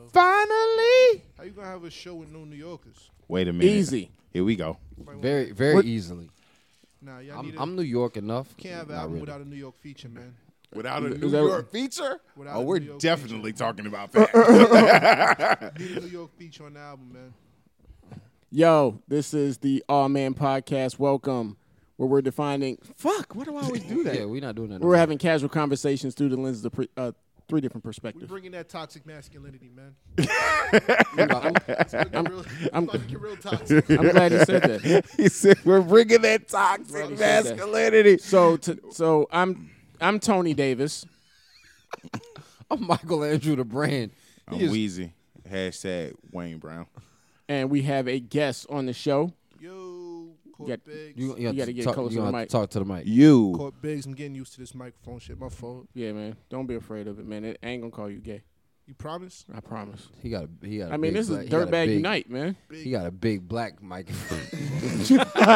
Finally. How you gonna have a show with no New Yorkers? Wait a minute. Easy. Here we go. Very, very easily. Nah, y'all I'm New York enough. Can't have an Not album really. without a New York feature, man. Without a Is New that- York feature? Without Oh, a we're New York definitely feature. talking about that. Need a New York feature on the album, man. Yo, this is the All Man Podcast. Welcome, where we're defining. Fuck, why do I always do that? Yeah, we're not doing that. We're having casual conversations through the lenses of three different We perspectives. bringing that toxic masculinity, man. I'm Get real toxic. glad you said that. He said we're bringing that toxic Glad he said that. masculinity. So I'm Tony Davis, I'm Michael Andrew the brand. I'm Weezy. Hashtag Wayne Brown. and we have a guest on the show. Yo, Court Got- Biggs. You gotta to get talk, closer you to the have mic. to talk to the mic. You. Court Biggs, I'm getting used to this microphone shit. My fault. Yeah, man. Don't be afraid of it, man. I ain't gonna call you gay. You promise? I promise. He got a I mean, big this black- is he got a Dirtbag big- Unite, man. He got a big black microphone. This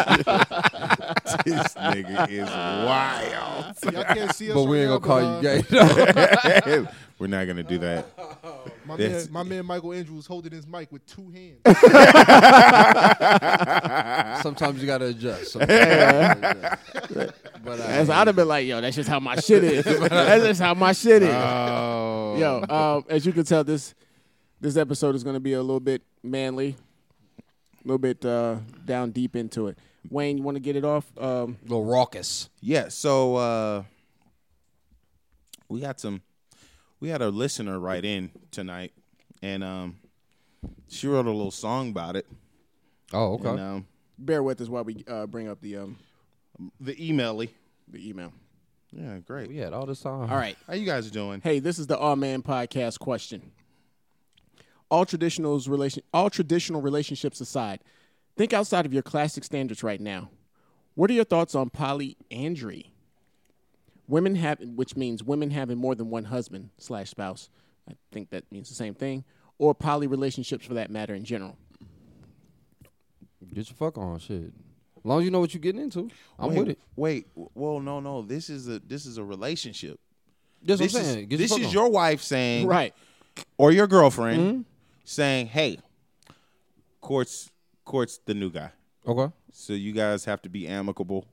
nigga is wild. Y'all can't see us But right we ain't now, gonna call you gay. We're not gonna do that. My man Michael Andrews holding his mic with two hands. Sometimes you gotta adjust. Sometimes you gotta adjust. But I'd have been like, yo, that's just how my shit is. That's just how my shit is. Oh. Yo, as you can tell, this episode is going to be a little bit manly, a little bit down deep into it. Wayne, you want to get it off? a little raucous. Yeah, so we had a listener write in tonight, and she wrote a little song about it. Oh, okay. And, Bear with us while we bring up the email. email. Yeah, great. We had all this time. All right. How you guys doing? Hey, this is the All Man Podcast question. All traditional relationships aside, think outside of your classic standards right now. What are your thoughts on polyandry? Which means women having more than one husband / spouse. I think that means the same thing. Or poly relationships for that matter in general. Get your fuck on, shit. As long as you know what you're getting into, I'm with it. Wait, well, no. This is a relationship. That's what This I'm saying. Get this your is fuck your wife saying, Right. or your girlfriend saying, "Hey, Court's the new guy, on. Okay. so you guys have to be amicable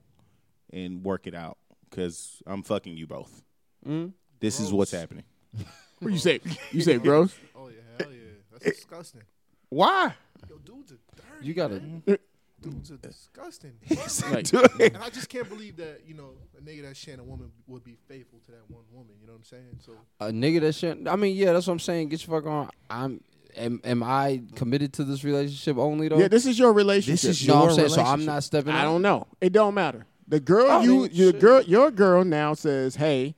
and work it out because I'm fucking you both. This is what's happening. What you say? You say gross? Oh yeah, hell yeah. That's disgusting. Why? Yo, dudes are dirty. You gotta. man. Dudes are disgusting. Like, And I just can't believe that, a nigga that sharing a woman would be faithful to that one woman. You know what I'm saying? So A nigga that shit. I mean, yeah, that's what I'm saying. Get your fuck on. Am I committed to this relationship only though? yeah, this is your relationship. This is no, your I'm saying so. I'm relationship. not stepping. I out? don't know. It don't matter. The girl, I mean, shit. your girl now says, "Hey,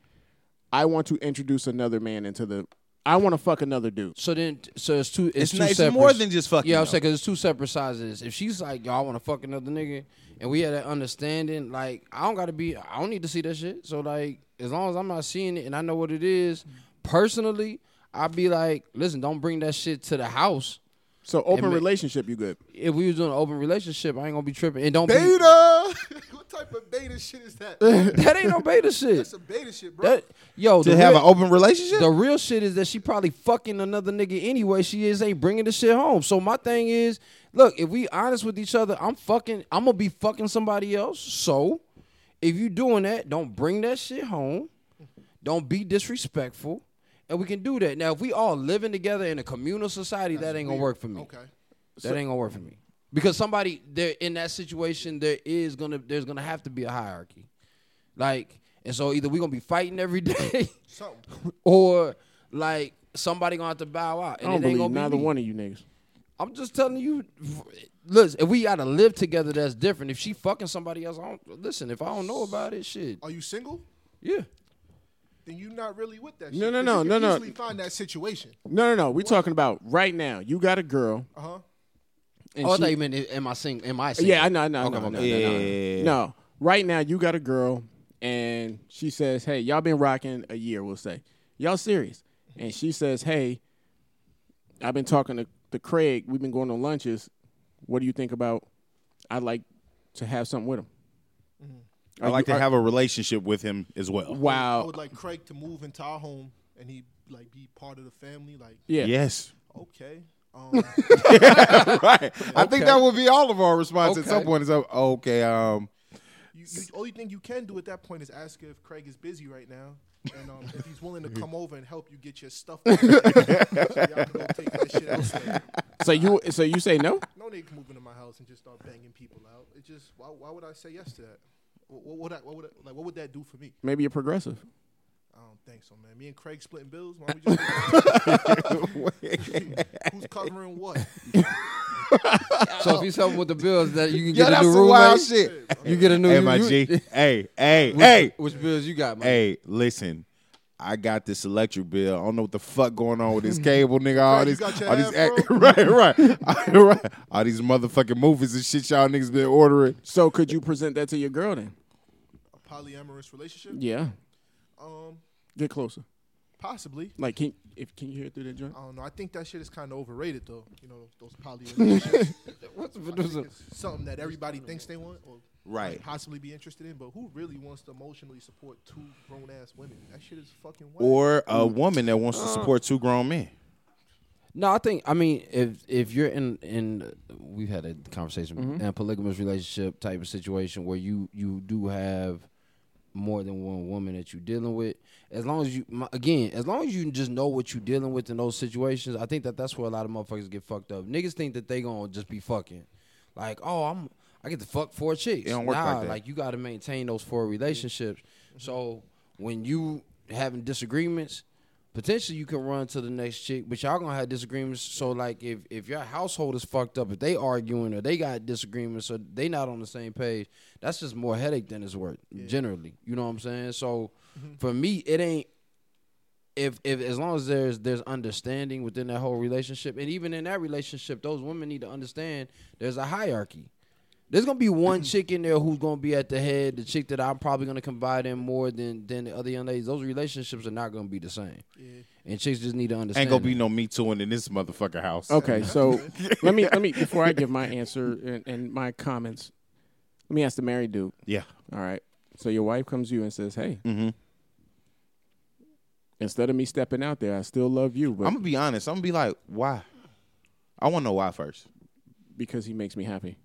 I want to introduce another man into the. I want to fuck another dude." So it's two. It's two It's separate. more than just fucking. Yeah, I'm though. saying because it's two separate sides of this. If she's like, yo, I want to fuck another nigga, and we had that understanding, like, I don't need to see that shit. So, like, as long as I'm not seeing it and I know what it is, personally, I'd be like, listen, don't bring that shit to the house. So open ma- relationship, you good? If we was doing an open relationship, I ain't gonna be tripping. And don't be beta. What type of beta shit is that? that ain't no beta shit. That's some beta shit, bro. To have an open relationship. The real shit is that she probably fucking another nigga anyway. She ain't bringing the shit home. So my thing is, look, if we honest with each other, I'm gonna be fucking somebody else. So if you doing that, don't bring that shit home. Don't be disrespectful. And we can do that. Now, if we all living together in a communal society, that ain't gonna work for me. Okay. That ain't gonna work for me. Because somebody there in that situation, there's gonna have to be a hierarchy. Like, and so either we gonna be fighting every day. Something. Or like somebody gonna have to bow out, and I don't it ain't believe gonna be neither me. one of you niggas. I'm just telling you. Listen, if we gotta live together, that's different. If she fucking somebody else, listen. If I don't know about it, shit. Are you single? Yeah. Then you're not really with that shit. No, no, 'Cause no, you no, can no. easily find that situation. No. We're talking about right now. You got a girl. Uh-huh. And Oh, I she- thought you meant am I single? Am I single? Yeah, I know. Okay, No. okay. No. Right now, you got a girl, and she says, "Hey, y'all been rocking a year." We'll say, "Y'all serious?" And she says, "Hey, I've been talking to Craig. We've been going on lunches. What do you think about? I'd like to have something with him." I like to have a relationship with him as well. I Wow. would like Craig to move into our home and he like be part of the family. Like, Yeah. Yes. okay. Right. I think Okay. that would be all of our response at some Okay. point. Is okay. You only thing you can do at that point is ask if Craig is busy right now, and if he's willing to come over and help you get your stuff. So y'all can go take that shit elsewhere. So you say no? No nigga can move into my house and just start banging people out. It just why would I say yes to that? What would that do for me? Maybe you're progressive. I don't think so, man. Me and Craig splitting bills. Why don't we just who's covering what? So if he's helping with the bills, that you can Yeah, get a that's new some wild roommate. shit. You get a new. Hey, my you- G. Hey. Which bills you got, man? Hey, listen. I got this electric bill. I don't know what the fuck going on with this cable, nigga. All Craig, you this, got your all these, afro? right. All these motherfucking movies and shit y'all niggas been ordering. So could you present that to your girl then? A polyamorous relationship? Yeah. Get closer. Possibly. Like, can you hear it through that joint? I don't know. I think that shit is kind of overrated, though. You know, those poly relationships. What's the I think producer? it's something that everybody thinks they want or Right. might possibly be interested in, but who really wants to emotionally support two grown ass women? That shit is fucking whack. Or a woman that wants to support two grown men. No, I mean, if you're in we've had a conversation in a polygamous relationship type of situation where you do have more than one woman that you're dealing with, as long as you just know what you're dealing with in those situations, I think that's where a lot of motherfuckers get fucked up. Niggas think that they gonna just be fucking, like, oh, I get to fuck 4 chicks. It don't work like that. You got to maintain those 4 relationships. So when you having disagreements, potentially you can run to the next chick, but y'all gonna have disagreements. So like if your household is fucked up, if they arguing or they got disagreements or they not on the same page, that's just more headache than it's worth. Generally, you know what I'm saying? So for me, it ain't. If as long as there's understanding within that whole relationship, and even in that relationship, those women need to understand there's a hierarchy. There's gonna be one chick in there who's gonna be at the head, the chick that I'm probably gonna confide in more than the other young ladies. Those relationships are not gonna be the same, and chicks just need to understand. Ain't gonna be that. no Me Tooing in this motherfucker house. Okay, so let me before I give my answer and my comments, let me ask the married dude. Yeah. All right. So your wife comes to you and says, "Hey, Mm-hmm. instead of me stepping out there, I still love you, but I'm gonna be honest. I'm gonna be like, why? I want to know why first. because he makes me happy."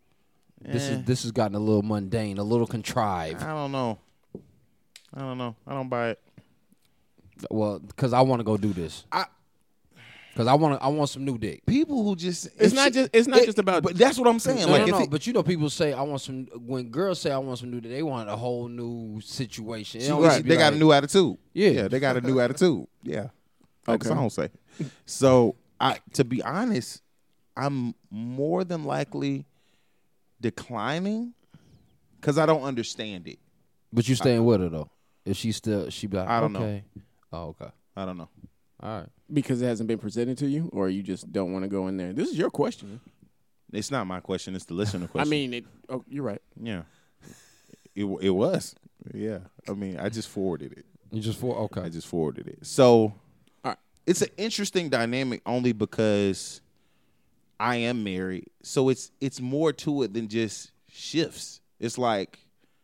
This has gotten a little mundane, a little contrived. I don't know. I don't buy it. Well, because I want to go do this. Because I want some new dick. People who just It's not just about. But that's what I'm saying. No, like, no, if no. it- But you know, people say I want some. When girls say I want some new dick, they want a whole new situation. It She- don't just be they got a like- new attitude. Yeah. they got a new attitude. Yeah, like Okay. the song say. So, to be honest, I'm more than likely declining because I don't understand it. But you staying with her though. If she be like, I don't know. okay. Oh, okay. I don't know. All right. Because it hasn't been presented to you, or you just don't want to go in there. This is your question. It's not my question. It's the listener question. I mean, you're right. yeah, it was. Yeah, I mean, I just forwarded it. You just okay. I just forwarded it. So, All right. it's an interesting dynamic only because I am married. So it's more to it than just shifts. It's like,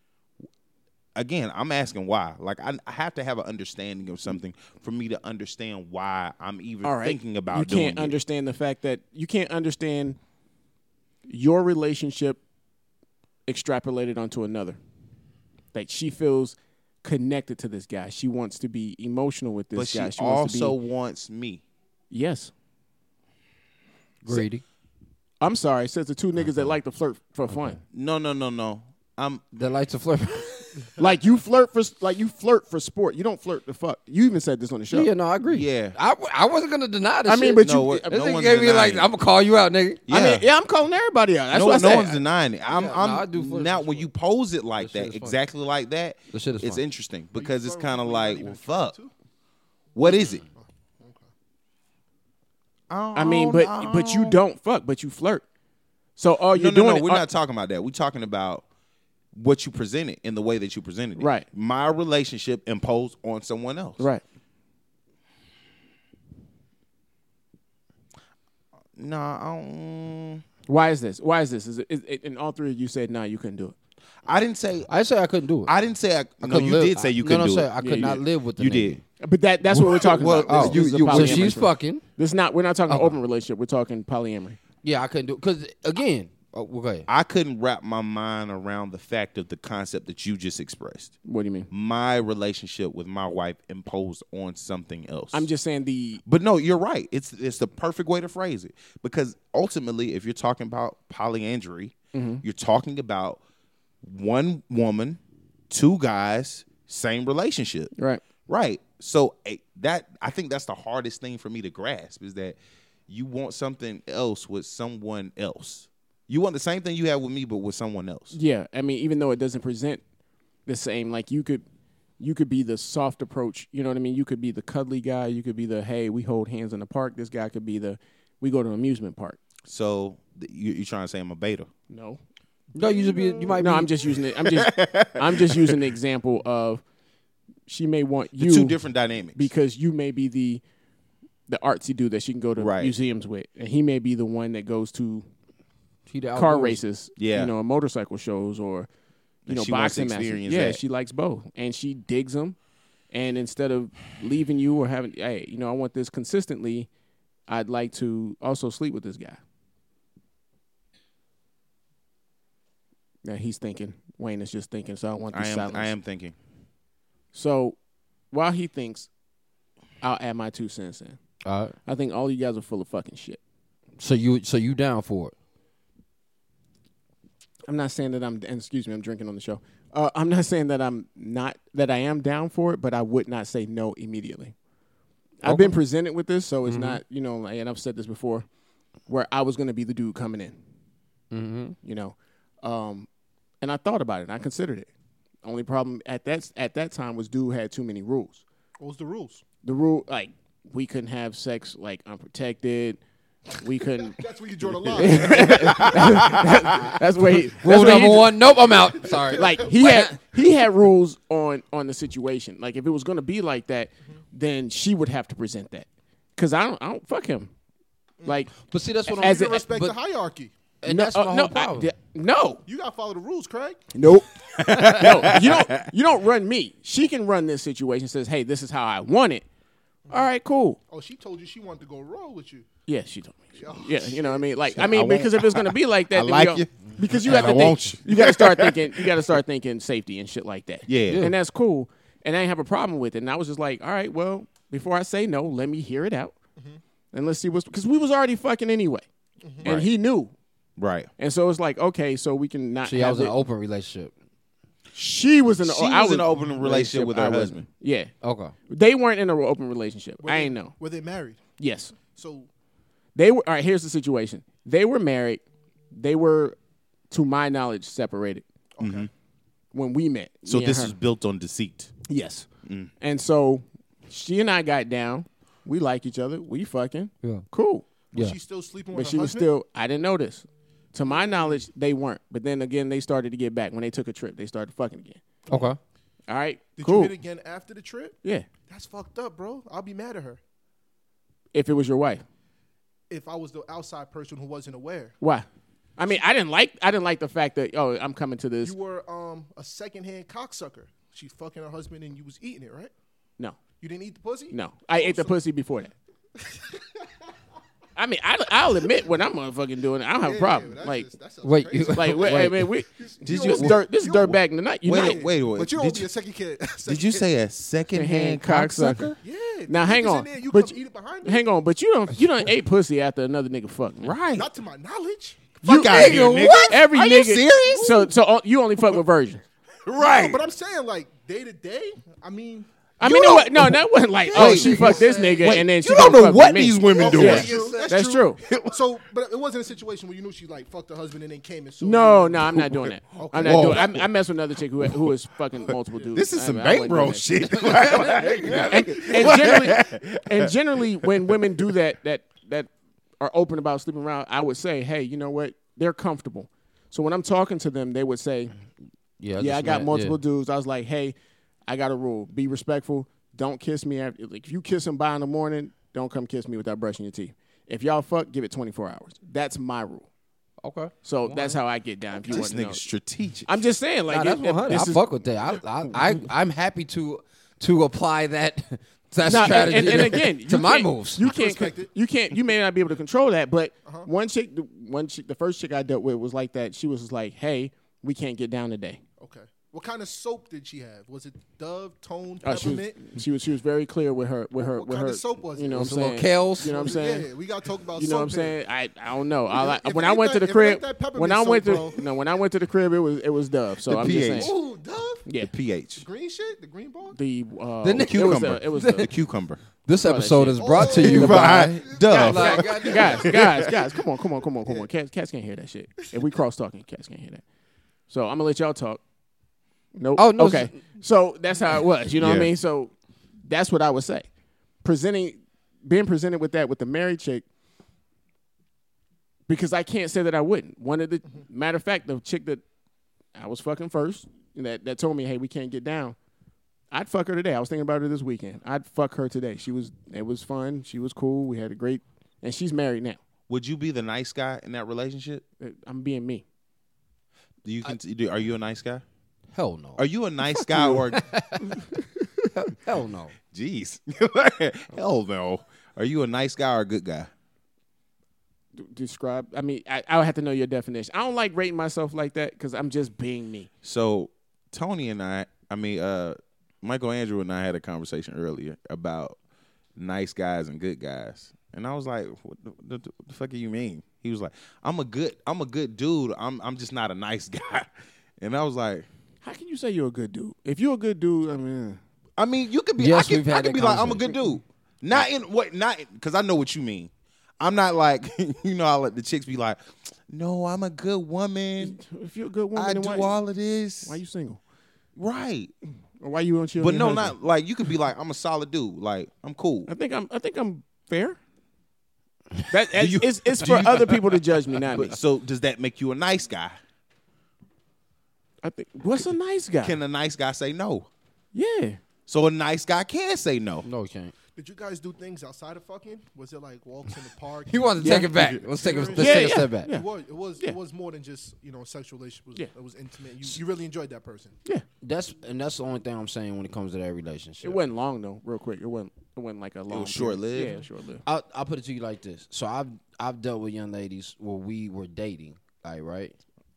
again, I'm asking why. Like, I have to have an understanding of something for me to understand why I'm even All right. thinking about You doing can't it. understand the fact that you can't understand your relationship extrapolated onto another. Like she feels connected to this guy. She wants to be emotional with this But guy. she wants to also be, wants me. yes. Greedy. I'm sorry. Says the two niggas that like to flirt for fun. No. That likes to flirt. Like you flirt for sport. You don't flirt to fuck. You even said this on the show. Yeah, no, I agree. Yeah. I wasn't gonna deny this. I mean, shit. but No, you. no this nigga one's gave me like, denying it. I'm gonna call you out, nigga. Yeah. I mean, yeah, I'm calling everybody out. That's no, what I no said. one's denying it. Yeah, I do flirt now for when sure. you pose it like That shit that, is funny. exactly like that, The shit is it's funny. interesting because it's flirt kind of when you're like, not well, even fuck. trying to? What is it? I mean, but you don't fuck, but you flirt. So all you're no, doing. we're not talking about that. We're talking about what you presented in the way that you presented it. Right. My relationship imposed on someone else. right. No, Why is this? Why is this? Is it, and all three of you said, "Nah, you couldn't do it." I didn't say. I say I couldn't do it. I didn't say. No, couldn't you live- did say you couldn't do say it. I could you not did. live with the You nigga. did. But that's what we're talking Well, about. This is a you- So polyamory. she's fucking. This not. We're not talking open relationship. We're talking polyamory. Yeah, I couldn't do it because again. Okay. I couldn't wrap my mind around the fact of the concept that you just expressed. What do you mean? My relationship with my wife imposed on something else. I'm just saying the. But no, you're right. It's the perfect way to phrase it, because ultimately, if you're talking about polyandry, you're talking about one woman, two guys, same relationship. Right. Right. So that I think that's the hardest thing for me to grasp, is that you want something else with someone else. You want the same thing you have with me, but with someone else. Yeah, I mean, even though it doesn't present the same, like you could be the soft approach. You know what I mean? You could be the cuddly guy. You could be the, hey, we hold hands in the park. This guy could be the, we go to an amusement park. So you're trying to say I'm a beta? No, No, you just be. You might. no, be, I'm just using it. I'm just using the example of she may want The you two different dynamics. because you may be the artsy dude that she can go to Right. museums with, and he may be the one that goes to He the car outdoors. races, Yeah. you know, motorcycle shows, or And she wants to boxing matches. experience Yeah, that. she likes both, and she digs them. And instead of leaving you or having, hey, I want this consistently, I'd like to also sleep with this guy. Now he's thinking. Wayne is just thinking, so I don't want this silence. I am thinking. So while he thinks, I'll add my 2 cents in. All right. I think all you guys are full of fucking shit. So you down for it? I'm not saying that and excuse me, I'm drinking on the show. I'm not saying that I am down for it, but I would not say no immediately. I've been presented with this, so it's not, and I've said this before, where I was going to be the dude coming in. And I thought about it, and I considered it. Only problem at that time was dude had too many rules. What was the rules? The rule, like, we couldn't have sex, like, unprotected. We couldn't. That's where you draw the line. That's where he. Rule that's where number he- one. Nope, I'm out. Sorry. Like he had rules on the situation. Like if it was gonna be like that, then she would have to present that. Cause I don't fuck him. Like, But see, that's what As You it- respect but- the hierarchy. and that's my whole no, problem. no, You gotta follow the rules, Craig. nope. No, you don't run me. She can run this situation. Says, hey, this is how I want it. All right, cool. Oh, she told you she wanted to go roll with you. Yeah, she told me. Oh, Yeah, you know what I mean. Like, I won't- because if it's gonna be like that, I then like you. because you And have to I think. want You got to start thinking. You got to start thinking safety and shit like that. Yeah. And that's cool. And I didn't have a problem with it. And I was just like, all right, well, before I say no, let me hear it out, and let's see what's because we was already fucking anyway, and Right. he knew. Right. And so it's like, okay, so we can not. See, I have was in it. an open relationship. She was in. She I was in an open relationship with her I wasn't. husband. Yeah, Okay. they weren't in an open relationship. I ain't know. Were they married? Yes, So they were. All right, here's the situation. They were married. They were, to my knowledge, separated okay. when we met. So me and this her. is built on deceit. Yes. And so she and I got down. We like each other. We fucking. Yeah. Cool. Was Yeah. she still sleeping But with she her was husband? still, I didn't know this. To my knowledge, they weren't. But then again, they started to get back. When they took a trip, they started fucking again. Okay. All right. Did cool. you hit again after the trip? Yeah. That's fucked up, bro. I'll be mad at her If it was your wife. if I was the outside person who wasn't aware. Why? I mean, I didn't like the fact that, oh, I'm coming to this. You were a secondhand cocksucker. She's fucking her husband and you was eating it, right? No. You didn't eat the pussy? No. I ate the pussy before that. I mean, I'll admit when I'm motherfucking doing it, I don't have a problem. Like, Wait, you- like, wait, I mean, Did this you is dirt back in the night. You know? wait? But you Did don't be you- a second kid. Did you say a second-hand cocksucker? Yeah. Now hang niggas in on, there, you but come eat it behind me? hang on, but you don't ate pussy after another nigga fucked. Man. Right. Not to my knowledge. Fuck out here, nigga. Every Are nigga. you serious? So you only fuck with virgins. Right. But I'm saying, like, day to day, I mean, I mean, no, that wasn't like, oh, Wait, she you fucked this said- nigga Wait, and then she you don't gonna know fuck what with me. these women okay, doing. Yeah. That's true. So, but it wasn't a situation where you knew she like fucked her husband and then came and saw No, you. no, I'm not doing that. Okay. I'm not Whoa. doing. I messed with another chick who was fucking multiple dudes. This is some I bank wouldn't bro do that. shit. And generally, when women do that are open about sleeping around, I would say, hey, you know what? They're comfortable. So when I'm talking to them, they would say, Yeah, yeah, I just got mad- multiple yeah. dudes. I was like, hey, I got a rule. Be respectful. Don't kiss me after. Like, if you kiss him by in the morning, don't come kiss me without brushing your teeth. If y'all fuck, give it 24 hours. That's my rule. Okay. So that's how I get down. If you This want to know, nigga's strategic. I'm just saying, like, Nah, that's 100. this I is- fuck with that. I'm happy to apply that Nah, strategy and again, to you my can't- moves. You respect it. you may not be able to control that, but one chick, the first chick I dealt with was like that. She was just like, "Hey, we can't get down today." Okay. What kind of soap did she have? Was it Dove, Tone, She Peppermint? was very clear with her What with kind her. of soap was it? You know what Some I'm little saying? Kales. You know what I'm saying? Yeah, we got to talk about You know what I'm soap saying? I don't know. If When it I ain't went to that- the if it crib, ain't that peppermint when I went soap, to bro. when I went to the crib, it was Dove. So The I'm pH. just saying. Ooh, Dove? Yeah. The pH. The green shit? The green ball? The Cucumber. It was the cucumber. This All that episode shit. is brought to Oh, you by Dove. guys, come on. Cats can't hear that shit. If we cross talking, cats can't hear that. So I'm gonna let y'all talk. Nope. Oh, no, Okay. So that's how it was. You know what I Yeah. mean? So that's what I would say. Being presented with that with the married chick, because I can't say that I wouldn't. One of the matter of fact, the chick that I was fucking first, that told me, "Hey, we can't get down." I'd fuck her today. I was thinking about her this weekend. I'd fuck her today. It was fun. She was cool. We had a great, and she's married now. Would you be the nice guy in that relationship? I'm being me. Are you a nice guy? Hell no. Are you a nice guy or Hell no. jeez? Hell no. Are you a nice guy or a good guy? Describe. I mean, I would have to know your definition. I don't like rating myself like that because I'm just being me. So Tony and Michael Andrew and I had a conversation earlier about nice guys and good guys. And I was like, what the fuck do you mean? He was like, I'm a good dude. I'm just not a nice guy. And I was like, How can you say you're a good dude? If you're a good dude, I mean, you could be. Yes, I we've had could that be like, I'm a good conversation. dude. Not because I know what you mean. I'm not like I let the chicks be like, no, I'm a good woman. if you're a good woman, I then do all of this. why you single? Right. Or why you on your But no, husband? not like you could be like, I'm a solid dude. Like I'm cool. I think I'm fair. It's for other people to judge me, not me. But, so does that make you a nice guy? I think what's a nice guy? Can a nice guy say no? Yeah. So a nice guy can say no. No, you can't. Did you guys do things outside of fucking? Was it like walks in the park? He wanted to take it back. Let's take a step back. Yeah. It was more than just sexual relationship. Yeah. It was intimate. You really enjoyed that person. Yeah. That's the only thing I'm saying when it comes to that relationship. It wasn't long though. Real quick, it wasn't like a long. was short-lived? period. Yeah, it was short-lived. I'll put it to you like this. So I've dealt with young ladies where we were dating, like, right?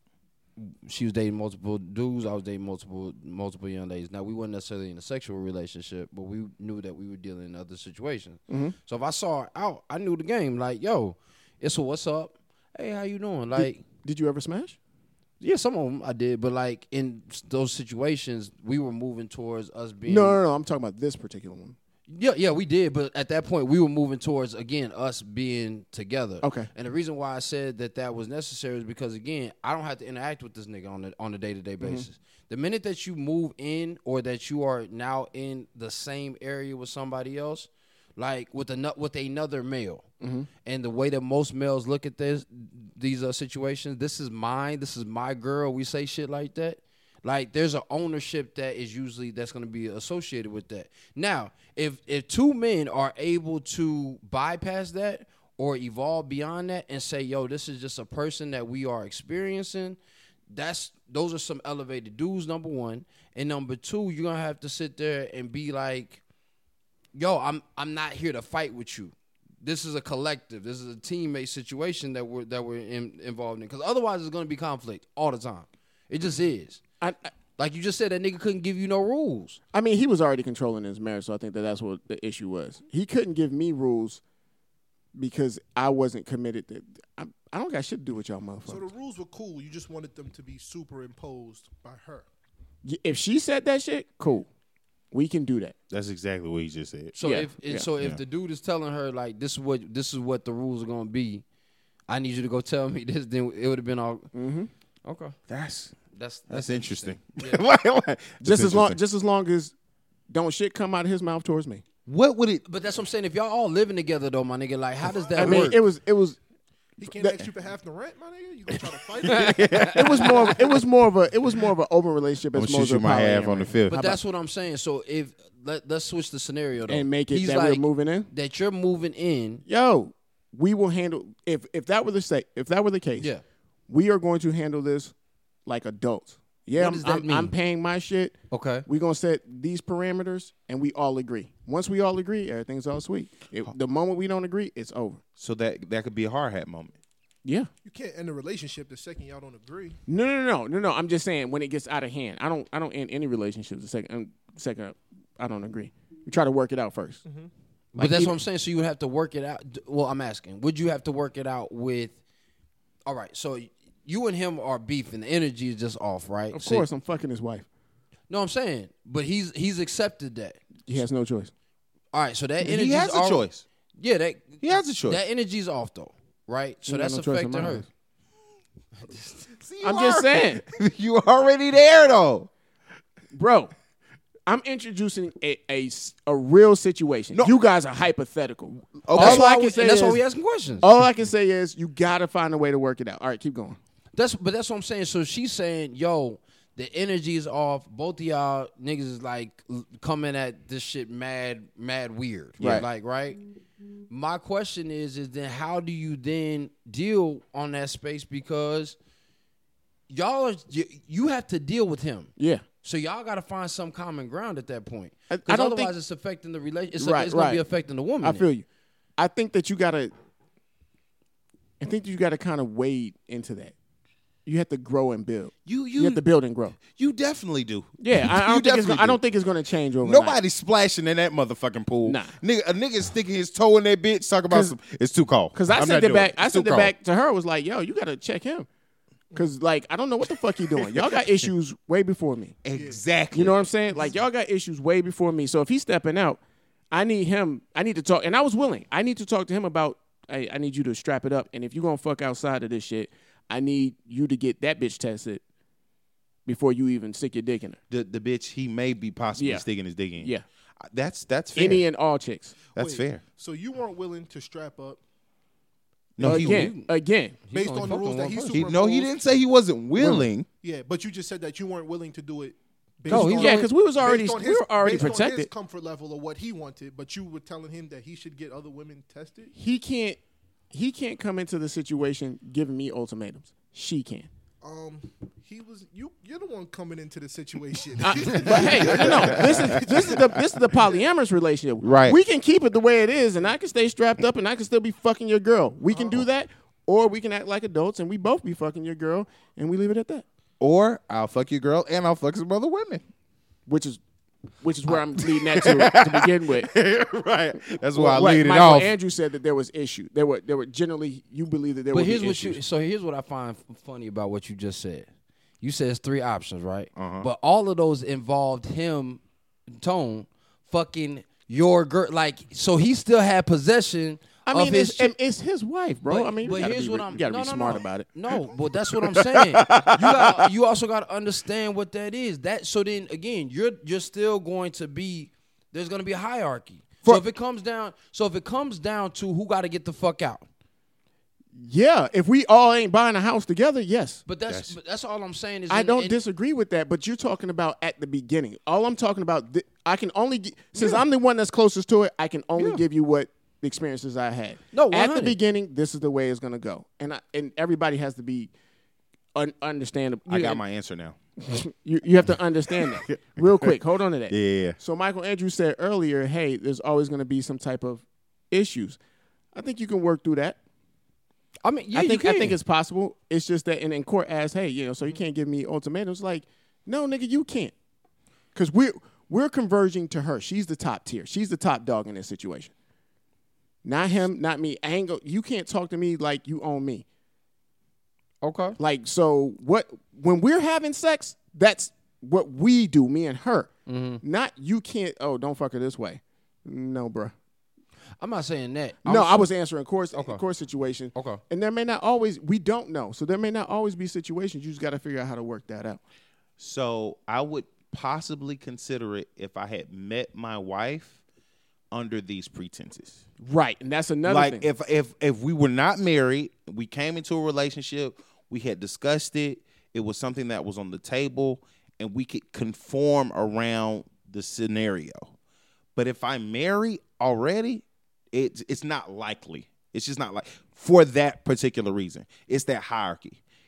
She was dating multiple dudes. I was dating multiple young ladies. Now we weren't necessarily in a sexual relationship, but we knew that we were dealing in other situations. So if I saw her out, I knew the game. Like, yo, it's a what's up? Hey, how you doing? Like, Did you ever smash? yeah, some of them I did, but like in those situations, we were moving towards us being. No. I'm talking about this particular one. Yeah, we did, but at that point, we were moving towards, again, us being together. Okay. And the reason why I said that was necessary is because, again, I don't have to interact with this nigga on a day-to-day basis. The minute that you move in or that you are now in the same area with somebody else, like with another male, and the way that most males look at these situations, this is mine, this is my girl, we say shit like that. Like, there's an ownership that's going to be associated with that. Now, if two men are able to bypass that or evolve beyond that and say, yo, this is just a person that we are experiencing, those are some elevated dudes, number one. And number two, you're going to have to sit there and be like, yo, I'm not here to fight with you. This is a collective. This is a teammate situation that we're involved in. Because otherwise, it's going to be conflict all the time. It just is. Like you just said, that nigga couldn't give you no rules. I mean, he was already controlling his marriage, so I think that's what the issue was. He couldn't give me rules because I wasn't committed. I don't got shit to do with y'all motherfuckers. So the rules were cool. You just wanted them to be superimposed by her. If she said that shit, cool. We can do that. That's exactly what he just said. So Yeah, if the dude is telling her like this is what the rules are gonna be, I need you to go tell me this, then it would have been all. Mm-hmm. Okay, That's interesting. Yeah. Just as long as don't shit come out of his mouth towards me. What would it? But that's what I'm saying. If y'all all living together though, my nigga, like how does that I mean, work? it was He can't ask you for half the rent, my nigga. You gonna try to fight him? it was more of an open relationship I'm as gonna shoot you my half on the fifth. But that's what I'm saying. So if let's switch the scenario though, and make it He's that like, we're moving in. that you're moving in. Yo, we will handle if that were the case. Yeah. we are going to handle this like adults. Yeah, What does that mean? I'm paying my shit. Okay. We're going to set these parameters, and we all agree. Once we all agree, everything's all sweet. The moment we don't agree, it's over. So that could be a hard hat moment. Yeah. You can't end a relationship the second y'all don't agree. No. I'm just saying when it gets out of hand. I don't end any relationship the second I don't agree. We try to work it out first. Mm-hmm. But that's what I'm saying. So you would have to work it out. Well, I'm asking, would you have to work it out with? All right, so you and him are beefing. The energy is just off, right? Of course, I'm fucking his wife. No, I'm saying, but he's accepted that. He has no choice. All right, so that energy. He has a choice. Yeah, He has a choice. that energy's off though, right? So He got that's no choice in affecting my her. eyes. See, I'm just saying. You already there though. Bro, I'm introducing a real situation. No. You guys are hypothetical. Okay. All That's I why, can say that's is, why we asking questions. all I can say is you got to find a way to work it out. All right, keep going. That's what I'm saying. So she's saying, yo, the energy is off. Both of y'all niggas is like coming at this shit mad weird. Right. Like, right? My question is then how do you then deal on that space? Because you have to deal with him. Yeah. So y'all got to find some common ground at that point. I Because don't otherwise think- it's affecting the relationship. It's Right, going to be right. affecting the woman. I then. feel you. I think that you got to kind of wade into that. You have to grow and build. You have to build and grow. You definitely do. Yeah, I don't think it's going to change overnight. Nobody's splashing in that motherfucking pool. Nah. A nigga sticking his toe in that bitch. Talk about it's too cold. Because I I'm sent not it doing back. I It's too sent it cold. back to her. Was like, yo, you got to check him. Because like I don't know what the fuck he doing. Y'all got issues way before me. Exactly. You know what I'm saying? Like y'all got issues way before me. So if he's stepping out, I need to talk. And I was willing. I need to talk to him about. Hey, I need you to strap it up. And if you're gonna fuck outside of this shit, I need you to get that bitch tested before you even stick your dick in her. the bitch he may be possibly Yeah. sticking his dick in. Yeah. That's fair. Any and all chicks. That's Wait, fair. So you weren't willing to strap up No, again. based only on the fucked rules on that one he person. superimposed? he didn't say he wasn't willing. Yeah, but you just said that you weren't willing to do it. Based No, on, he's Yeah, because we were already based on his protected. comfort level of what he wanted, but you were telling him that he should get other women tested. He can't come into the situation giving me ultimatums. She can. You're the one coming into the situation. But hey, no. This is the polyamorous relationship. Right. We can keep it the way it is, and I can stay strapped up, and I can still be fucking your girl. We can do that, or we can act like adults, and we both be fucking your girl, and we leave it at that. Or I'll fuck your girl and I'll fuck some other women. Which is where I'm leading that to begin with. Right. That's why I Like lead it Michael off. Andrew said that there was issue. There were generally you believe that there But would here's be what issues. here's what I find funny about what you just said. You said it's 3 options, right? Uh-huh. But all of those involved him, Tone, fucking your girl. Like, so he still had possession. I mean, of his it's his wife, bro. I mean, but here's you what I'm. gotta no, be no, smart no. about it. No, but that's what I'm saying. You also got to understand what that is. That so then again, you're still going to be. There's going to be a hierarchy. So if it comes down to who got to get the fuck out. Yeah, if we all ain't buying a house together, yes. But that's all I'm saying is I don't disagree with that, but you're talking about at the beginning. All I'm talking about, I can only since I'm the one that's closest to it, I can only give you what the experiences I had. No, at 100. the beginning, this is the way it's gonna go, and everybody has to be understandable. I got my answer now. You have to understand that real quick. Hold on to that. Yeah. So Michael Andrews said earlier, hey, there's always going to be some type of issues. I think you can work through that. I mean, yeah, I think you can. it's possible. It's just that and in court asked, hey, so you can't give me ultimatums. Like, no, nigga, you can't. Because we're converging to her. She's the top tier. She's the top dog in this situation. Not him, not me. You can't talk to me like you own me. Okay. Like, so when we're having sex, that's what we do, me and her. Mm-hmm. Not you can't, don't fuck her this way. No, bruh. I'm not saying that. I was answering court situation. Okay. And there may not always, we don't know. So there may not always be situations. You just got to figure out how to work that out. So I would possibly consider it if I had met my wife under these pretenses. Right. And that's another thing. If we were not married, we came into a relationship, we had discussed it, it was something that was on the table, and we could conform around the scenario. But if I'm married already, it's not likely. It's just not like for that particular reason. It's that hierarchy.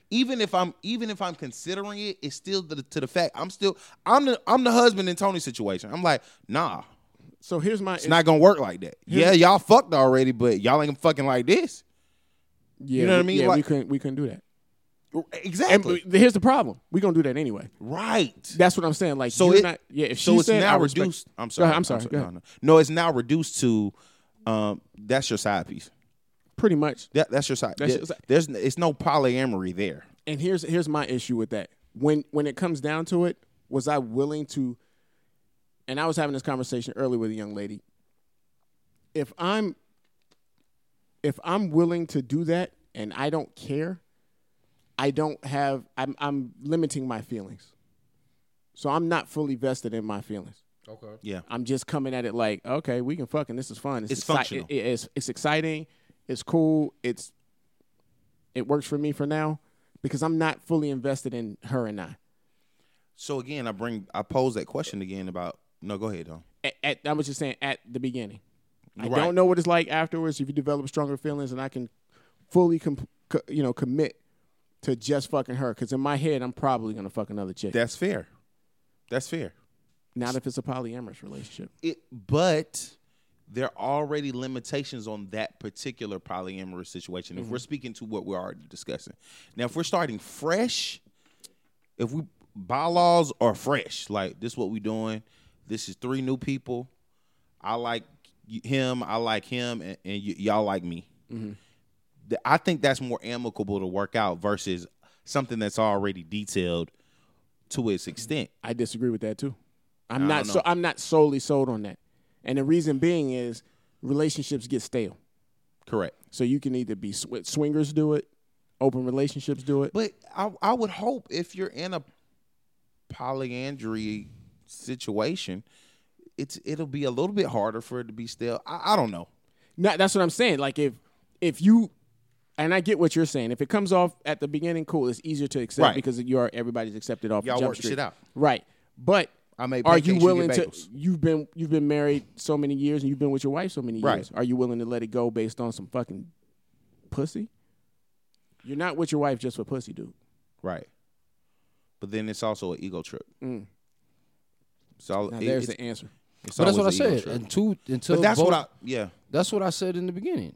even if I'm considering it, it's still to the fact I'm the husband in Tony's situation. I'm like, nah, So here's my. it's not gonna work like that. Yeah, y'all fucked already, but y'all ain't fucking like this. Yeah, you know what I mean? Yeah, Like- we couldn't do that. Exactly. And here's the problem: we gonna do that anyway. Right. That's what I'm saying. Like, So you're it- not. Yeah. If So she it's said, now I respect- reduced. I'm sorry. I'm sorry. Go ahead. No, it's now reduced to that's your side piece. Pretty much. That's your side. That's your side. It's no polyamory there. And here's my issue with that. When it comes down to it, was I willing to? And I was having this conversation earlier with a young lady. If I'm willing to do that and I don't care, I'm limiting my feelings. So I'm not fully vested in my feelings. Okay. Yeah. I'm just coming at it like, okay, we can fucking, this is fun. It's functional. It's exciting. It's cool. It works for me for now because I'm not fully invested in her and I. So again, I pose that question again about. No, go ahead, though. I was just saying at the beginning. I Right. don't know what it's like afterwards if you develop stronger feelings and I can fully commit to just fucking her because in my head I'm probably gonna fuck another chick. That's fair. That's fair. Not if it's a polyamorous relationship. But there are already limitations on that particular polyamorous situation. If we're speaking to what we're already discussing. Now, if we're starting fresh, if we bylaws are fresh, like this is what we doing. This is 3 new people. I like him, and y'all like me. I think that's more amicable to work out versus something that's already detailed to its extent. I disagree with that too. I don't know. I'm not solely sold on that. And the reason being is relationships get stale. Correct. So you can either be swingers do it, open relationships do it. But I would hope if you're in a polyandry situation, it'll be a little bit harder for it to be stale. I don't know. No, that's what I'm saying. Like if you, and I get what you're saying. If it comes off at the beginning, cool. It's easier to accept Right. because everybody's accepted off. Y'all Jump work the Street. shit out. Right. But I made are you pancakes, willing get to? bagels. You've been married so many years and you've been with your wife so many Right. years. Are you willing to let it go based on some fucking pussy? You're not with your wife just for pussy, dude. Right. But then it's also an ego trip. So Now there's the answer. But that's what I said. Until But that's both, what That's what I said in the beginning.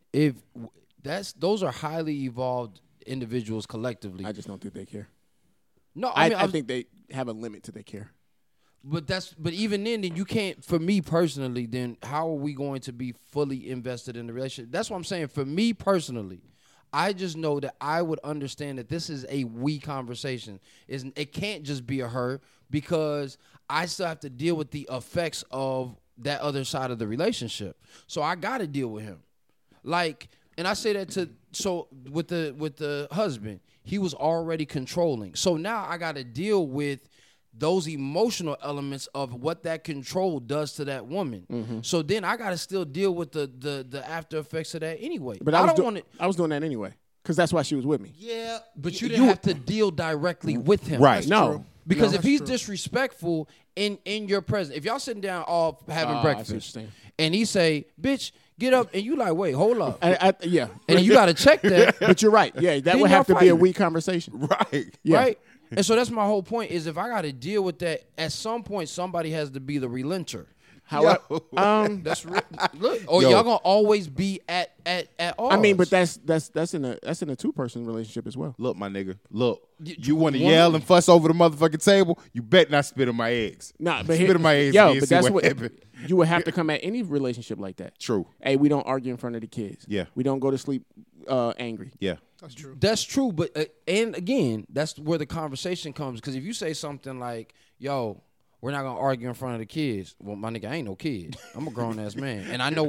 Those are highly evolved individuals collectively. I just don't think they care. No, I think they have a limit to their care. But even then you can't. For me personally, then how are we going to be fully invested in the relationship? That's what I'm saying. For me personally, I just know that I would understand that this is a we conversation. It can't just be a her because I still have to deal with the effects of that other side of the relationship. So I got to deal with him. Like, and I say that with the husband, he was already controlling. So now I got to deal with those emotional elements of what that control does to that woman. So then I got to still deal with the after effects of that anyway. But I was doing that anyway because that's why she was with me. Yeah, but you didn't have to deal directly with him. Right. That's no. Because No, if he's that's true. disrespectful in your presence, if y'all sitting down all having I see what you're breakfast, saying. and he say, "Bitch, get up," and you like, "Wait, hold up," Yeah. and you got to check that, But you're right. Yeah, that Then would have to y'all be a fighting. weak conversation. Right. Yeah. right? And so that's my whole point: is if I got to deal with that, at some point somebody has to be the relenter. However, That's look, or Yo. y'all gonna always be at odds. I mean, but that's in a 2-person relationship as well. Look, my nigga. Look. You want want to one- yell and fuss over the motherfucking table? You bet not spit on my eggs. Nah, but spit on my eggs. yo, again, but see that's what what happen. you would have to come at any relationship like that. True. Hey, we don't argue in front of the kids. Yeah. we don't go to sleep angry. Yeah. That's true. That's true, but and again, that's where the conversation comes. Because if you say something like, "Yo, we're not gonna argue in front of the kids," well, my nigga, I ain't no kid. I'm a grown ass man, and I know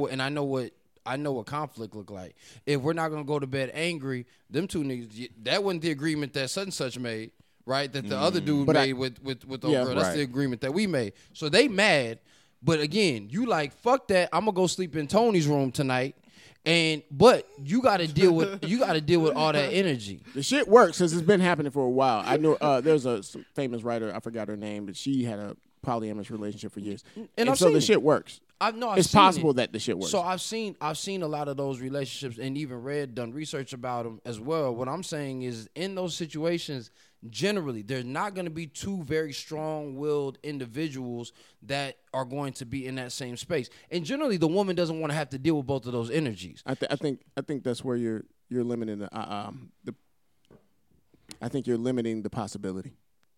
what conflict look like. If we're not gonna go to bed angry, them two niggas, that wasn't the agreement that such and such made, right? That the other dude But made with the Yeah, girl. That's right. the agreement that we made. So they mad, but again, you like fuck that. I'm gonna go sleep in Tony's room tonight. But you got to deal with all that energy. The shit works since it's been happening for a while. I know there's a some famous writer, I forgot her name, but she had a polyamorous relationship for years, And I've so seen the it. shit works. I've It's seen possible it. that the shit works. So I've seen a lot of those relationships and even done research about them as well. What I'm saying is, in those situations, generally, there's not going to be two very strong-willed individuals that are going to be in that same space. And generally, the woman doesn't want to have to deal with both of those energies. I think that's where you're limiting the I think you're limiting the possibility.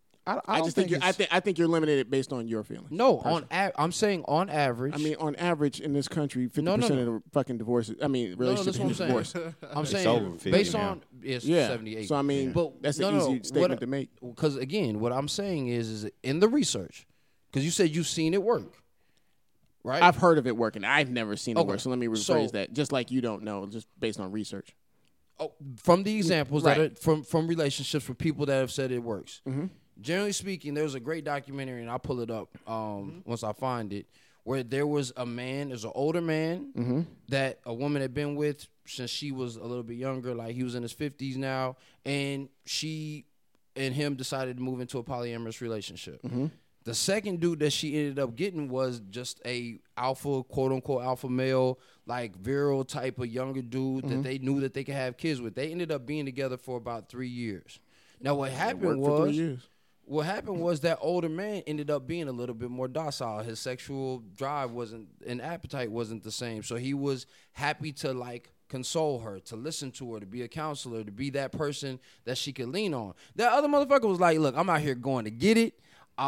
I just think I think you're limiting it based on your feelings. No, I'm saying on average. I mean, on average in this country, 50% No. of the fucking divorces. I mean, relationships that's what I'm divorce. saying. I'm It's saying over 50 based now. on it's Yeah. 78. So I mean, But that's no, an no, easy statement to make. Because again, what I'm saying is in the research, because you said you've seen it work, right? I've heard of it working. I've never seen it Okay. work. So let me rephrase So- that. Just like you don't know, just based on research. From the examples that Right. are from relationships with people that have said it works. Mm-hmm. Generally speaking, there's a great documentary, and I'll pull it up once I find it, where there was a man, there's an older man Mm-hmm. that a woman had been with since she was a little bit younger, like he was in his 50s now, and she and him decided to move into a polyamorous relationship. Mm-hmm. The second dude that she ended up getting was just a alpha, quote unquote alpha male, like virile type of younger dude Mm-hmm. that they knew that they could have kids with. They ended up being together for about 3 years. Now what happened Worked for 3 was years. what happened was that older man ended up being a little bit more docile. His sexual drive wasn't and appetite wasn't the same. So he was happy to like console her, to listen to her, to be a counselor, to be that person that she could lean on. That other motherfucker was like, look, I'm out here going to get it.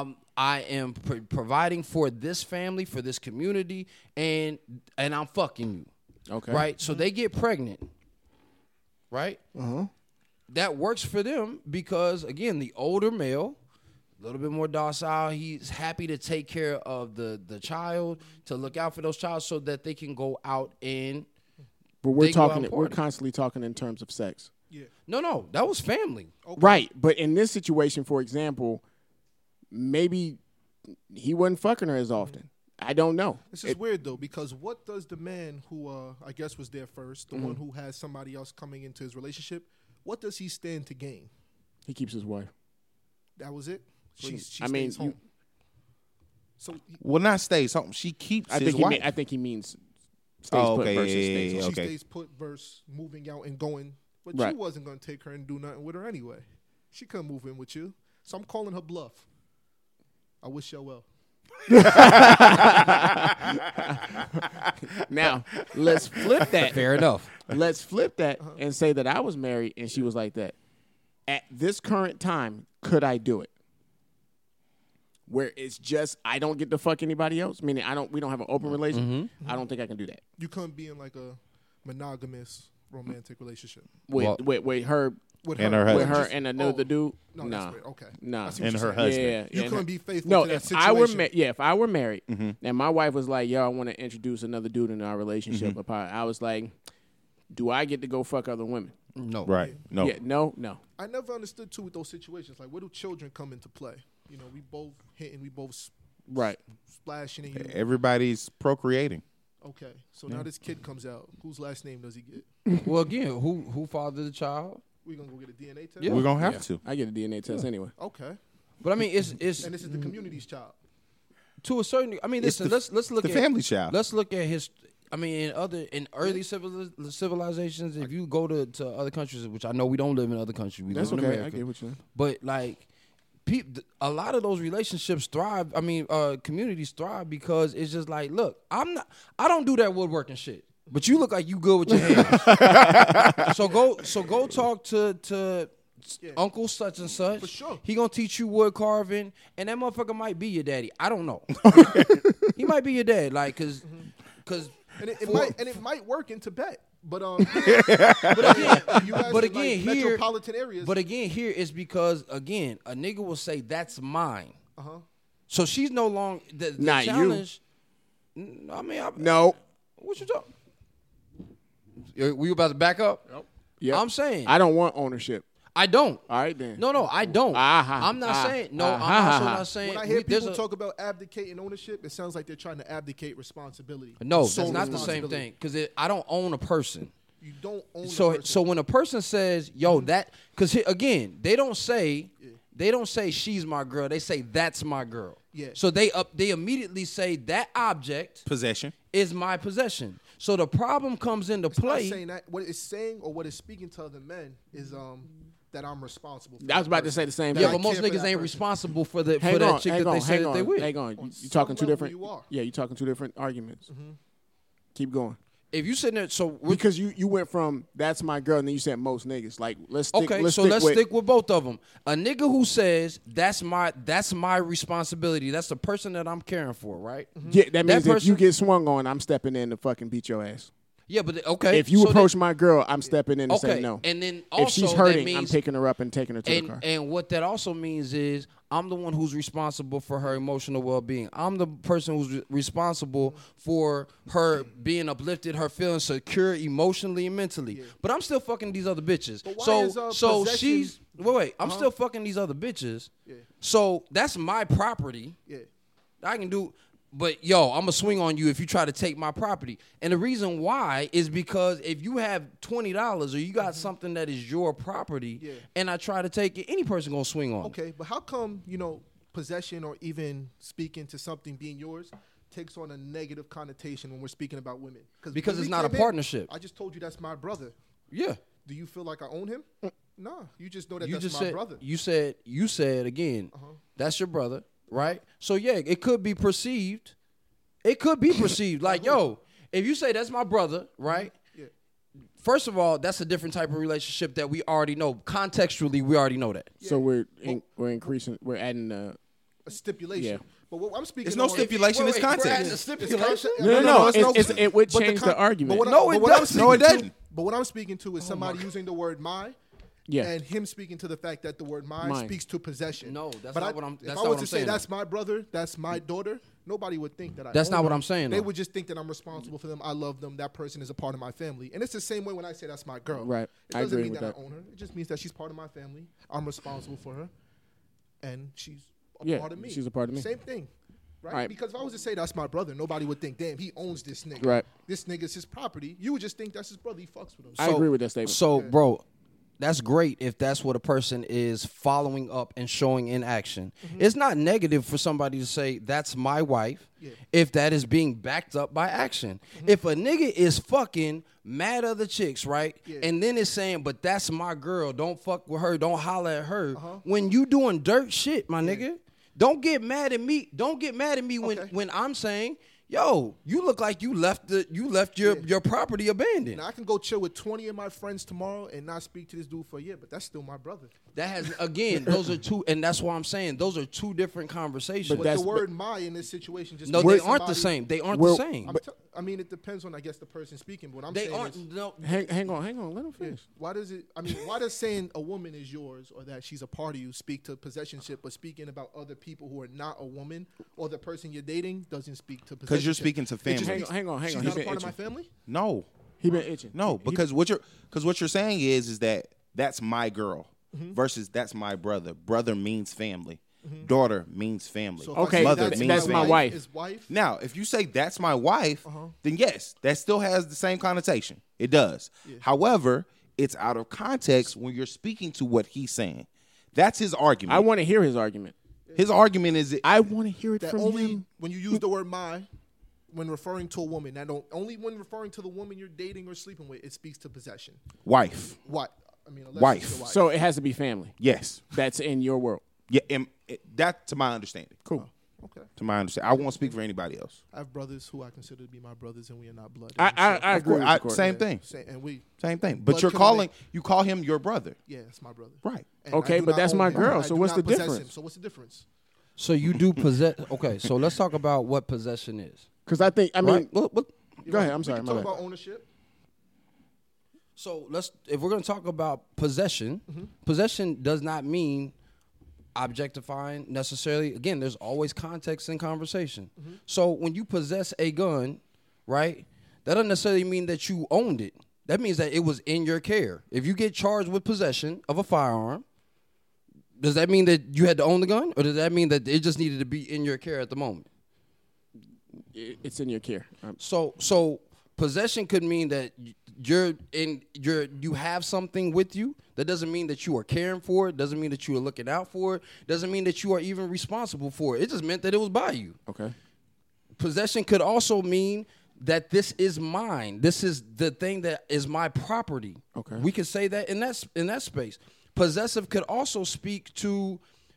I am providing for this family, for this community, and I'm fucking you. Okay. Right? So they get pregnant. Right? Uh-huh. That works for them because, again, the older male, a little bit more docile, he's happy to take care of the child, to look out for those child so that they can go out and But we're They go out talking. and We're party. constantly talking in terms of sex. Yeah. No, that was family. Right. But in this situation, for example, maybe he wasn't fucking her as often. I don't know. This is weird though, because what does the man who I guess was there first, the Mm-hmm. one who has somebody else coming into his relationship, what does he stand to gain? He keeps his wife. That was it. She I mean, stays home. So Well, not stays home. She keeps I his think wife. I think he means stays Oh, put okay, versus yeah, stays yeah, home. she okay. stays put versus moving out and going, but Right. she wasn't going to take her and do nothing with her anyway. She couldn't move in with you, so I'm calling her bluff. I wish y'all well. Now let's flip that. Fair enough. Let's flip that and say that I was married and she was like that. At this current time, could I do it? Where it's just I don't get to fuck anybody else. Meaning we don't have an open relationship. I don't think I can do that. You couldn't be in like a monogamous romantic relationship With her with And her. her with her husband. and another dude. No, Nah. that's weird. Okay. Nah. I see what And you're her saying. husband. Yeah, You and couldn't her- be faithful No, to that if situation. if I were married and my wife was like, "Yo, I want to introduce another dude into our relationship," I was like, "Do I get to go fuck other women?" No. Right. No. Yeah, no. I never understood too with those situations. Like, where do children come into play? You know, we both hitting, we both Right. splashing at you. Everybody's procreating. Okay, so now this kid comes out. Whose last name does he get? Well, again, who fathered the child? We gonna go get a DNA test? Yeah. We're gonna have to. I get a DNA test anyway. Okay, But I mean, it's and this is the community's child. to a certain. I mean, It's listen. the- let's look the at family child. Let's look at his. I mean, in early civilizations, if you go to other countries, which I know we don't live in other countries, we That's live in okay. I America. get what you're saying. But like, a lot of those relationships thrive. I mean, communities thrive because it's just like, look, I don't do that woodworking shit, but you look like you good with your hands. so go talk to Yeah. Uncle such and such. For sure. He gonna teach you wood carving, and that motherfucker might be your daddy. I don't know. He might be your dad, like, cause. And it might work in Tibet, but again, you guys But in, again, like, here, metropolitan areas. But again, here is because again, a nigga will say that's mine. uh-huh. So she's no longer the Not you. challenge. I mean, No. what you talking? Were you about to back up? Yep. I'm saying I don't want ownership. I don't. All right then. No, I don't. I'm not saying no. I'm also not saying When I hear there's people a- talk about abdicating ownership, it sounds like they're trying to abdicate responsibility. No, Sole that's not the same responsibility. thing because I don't own a person. You don't own. So the person. so when a person says, "Yo, that," because again, they don't say she's my girl. They say that's my girl. Yeah. So they immediately say that object Possession. is my possession. So the problem comes into Not play. saying that. What it's saying or what it's speaking to other men is that I'm responsible. For I was that about to person. say the same That thing. Yeah, I but most care for niggas that ain't person. responsible for that Hang on, chick hang that they on, say hang that they on, with. hang on. On You talking two some different? level you are. Yeah, you talking two different arguments. Keep going. If you sitting there, so Because you went from that's my girl, and then you said most niggas. Like let's stick. okay, let's so stick let's with, stick with both of them. A nigga who says that's my responsibility. That's the person that I'm caring for, right? Yeah, that means if person- you get swung on, I'm stepping in to fucking beat your ass. Yeah, but okay. If you so approach my girl, I'm stepping in and okay, saying no. and then also If she's that hurting, means, I'm picking her up and taking her to the car. And what that also means is I'm the one who's responsible for her emotional well-being. I'm the person who's responsible for her being uplifted, her feeling secure emotionally and mentally. But I'm still fucking these other bitches. But why So is, so possession- she's wait. I'm still fucking these other bitches. Yeah. So that's my property. Yeah. I can do, but yo, I'm gonna swing on you if you try to take my property. And the reason why is because if you have $20 or you got something that is your property, Yeah. and I try to take it, any person gonna swing on. it. Okay, but how come possession or even speaking to something being yours takes on a negative connotation when we're speaking about women? Because when it's we not a came in, partnership. I just told you that's my brother. Yeah. Do you feel like I own him? Nah, you just know that You that's just my said brother. you said again. That's your brother, right? So yeah, it could be perceived. It could be perceived like, yo, if you say that's my brother, right? Yeah. First of all, that's a different type of relationship that we already know. Contextually, we already know that. So we're increasing. We're adding. A stipulation. Yeah. But what I'm speaking It's no on- stipulation. It's Wait, we're context. adding a It's stipulation? concept- No. it's It would but the change the argument. But what No, I'm- it but what I'm doesn't. No, it speaking to- doesn't. But what I'm speaking to is somebody using the word "my," Yeah. and him speaking to the fact that the word "mine" Mine. speaks to possession. No, that's But not what I'm- If that's I not was what to I'm say saying, that's my brother, that's my daughter, nobody would think that I. That's own not what them. I'm saying, They though. would just think that I'm responsible for them. I love them. That person is a part of my family, and it's the same way when I say that's my girl. Right. It I doesn't agree mean with that that. I own her. It just means that she's part of my family. I'm responsible for her, and she's a Yeah, part of me. she's a part of me. Same thing. Right? Right. Because if I was to say that's my brother, nobody would think, damn, he owns this nigga. Right. This nigga's his property. You would just think that's his brother. He fucks with him. I agree with that statement. So, bro, that's great if that's what a person is following up and showing in action. It's not negative for somebody to say that's my wife Yeah. if that is being backed up by action. If a nigga is fucking mad other chicks, right? Yeah. And then it's saying, but that's my girl. Don't fuck with her. Don't holler at her. When you doing dirt shit, my nigga, don't get mad at me. Don't get mad at me Okay. when I'm saying, yo, you look like you left your property abandoned. Now, I can go chill with 20 of my friends tomorrow and not speak to this dude for a year, but that's still my brother. That has again, those are two, and that's why I'm saying those are two different conversations. But that's- the word "my" in this situation just no, means they aren't the somebody- same. They aren't We're- the same. I mean, it depends on, I guess, the person speaking. But what I'm They saying aren't. is, No, hang on. Let him finish. why does it? I mean, why does saying a woman is yours or that she's a part of you speak to possessionship, but speaking about other people who are not a woman or the person you're dating doesn't speak to possessionship? Because you're speaking to It just family. speaks- Hang on. She's He's not a been part of my itching. family. No, He been itching. no, because what you're saying is that that's my girl versus that's my brother. Brother means family. Daughter means family. So if I Okay, say Mother that's means my family. wife. Is wife. Now, if you say that's my wife, then yes, that still has the same connotation. It does. However, it's out of context when you're speaking to what he's saying. That's his argument. I want to hear his argument. His argument is that I want to hear it That from only him. when you use the word "my" when referring to a woman, that don't only when referring to the woman you're dating or sleeping with, it speaks to possession. wife. What? I mean, unless Wife. it's your wife. So it has to be family. Yes. That's in your world. Yeah, and that to my understanding. Cool. Okay. To my understanding. I won't speak for anybody else. I have brothers who I consider to be my brothers, and we are not blood. I agree with you, Courtney. Same thing. And we, Same thing. Blood But you call him your brother. yeah, it's my brother. Right. And I Okay, do but not that's own my him. girl, I so do what's not the possess difference? him. So what's the difference? so you do possess. Okay, so let's talk about what possession is. Because I think, I mean, Right? Well, go ahead. I'm We sorry. can My talk bad. about ownership. so if we're gonna talk about possession, possession does not mean objectifying necessarily. Again, there's always context in conversation. So when you possess a gun, right, that doesn't necessarily mean that you owned it. That means that it was in your care. If you get charged with possession of a firearm, does that mean that you had to own the gun, or does that mean that it just needed to be in your care at the moment? It's in your care. So possession could mean that you have something with you, that doesn't mean that you are caring for it. Doesn't mean that you are looking out for it. Doesn't mean that you are even responsible for it. It just meant that it was by you. Okay. Possession could also mean that this is mine. This is the thing that is my property. Okay. We could say that in that space. Possessive could also speak to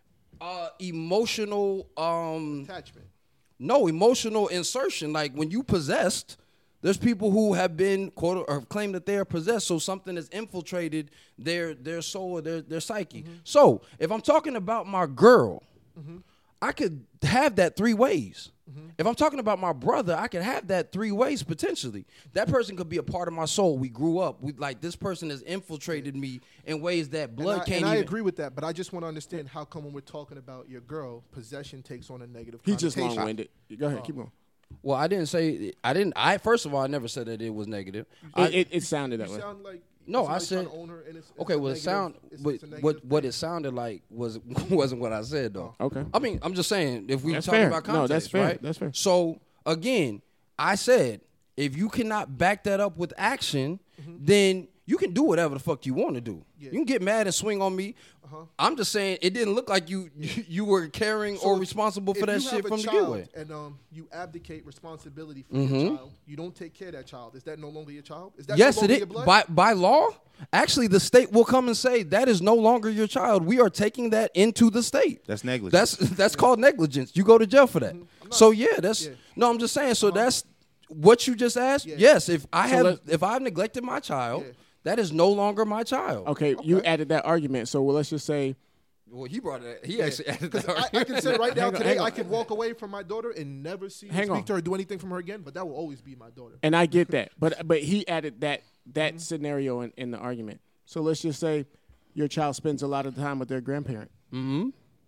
emotional Attachment. no, emotional insertion. Like when you possessed, there's people who have been quote or claim that they are possessed, so something has infiltrated their soul or their psyche. Mm-hmm. So if I'm talking about my girl, I could have that three ways. If I'm talking about my brother, I could have that three ways potentially. That person could be a part of my soul. We grew up. We like this person has infiltrated me in ways that blood can't. And I even. agree with that, but I just want to understand how come when we're talking about your girl, possession takes on a negative He's just connotation. long-winded. Go ahead, keep going. Well, I didn't say. I first of all, I never said that it was negative. It sounded that You way. sound like No, somebody I said- trying to own her and it's Okay, a well, it negative- sound, it's but a negative what thing. it sounded like wasn't what I said though. Okay. I mean, I'm just saying if we That's talking fair. about No, context, that's fair. right? That's fair. So again, I said if you cannot back that up with action, then you can do whatever the fuck you want to do. Yeah. You can get mad and swing on me. I'm just saying it didn't look like you were caring So or responsible for if that you shit have a from the child get-way. and you abdicate responsibility for your child, you don't take care of that child. Is that no longer your child? Is that Yes, no it longer is. your blood? By law, actually, the state will come and say that is no longer your child. We are taking that into the state. That's negligence. That's called negligence. You go to jail for that. So yeah, that's Yeah. no. I'm just saying. So that's what you just asked. Yeah. Yes, if let's- if I've neglected my child, Yeah. that is no longer my child. Okay, you added that argument. So let's just say Well, he brought it. He actually added that. I can say right now Hang on, today, hang on. I can walk away from my daughter and never see Hang speak on. to her, or do anything from her again. But that will always be my daughter. and I get that. But he added that scenario in the argument. So let's just say your child spends a lot of time with their grandparent. Mm-hmm.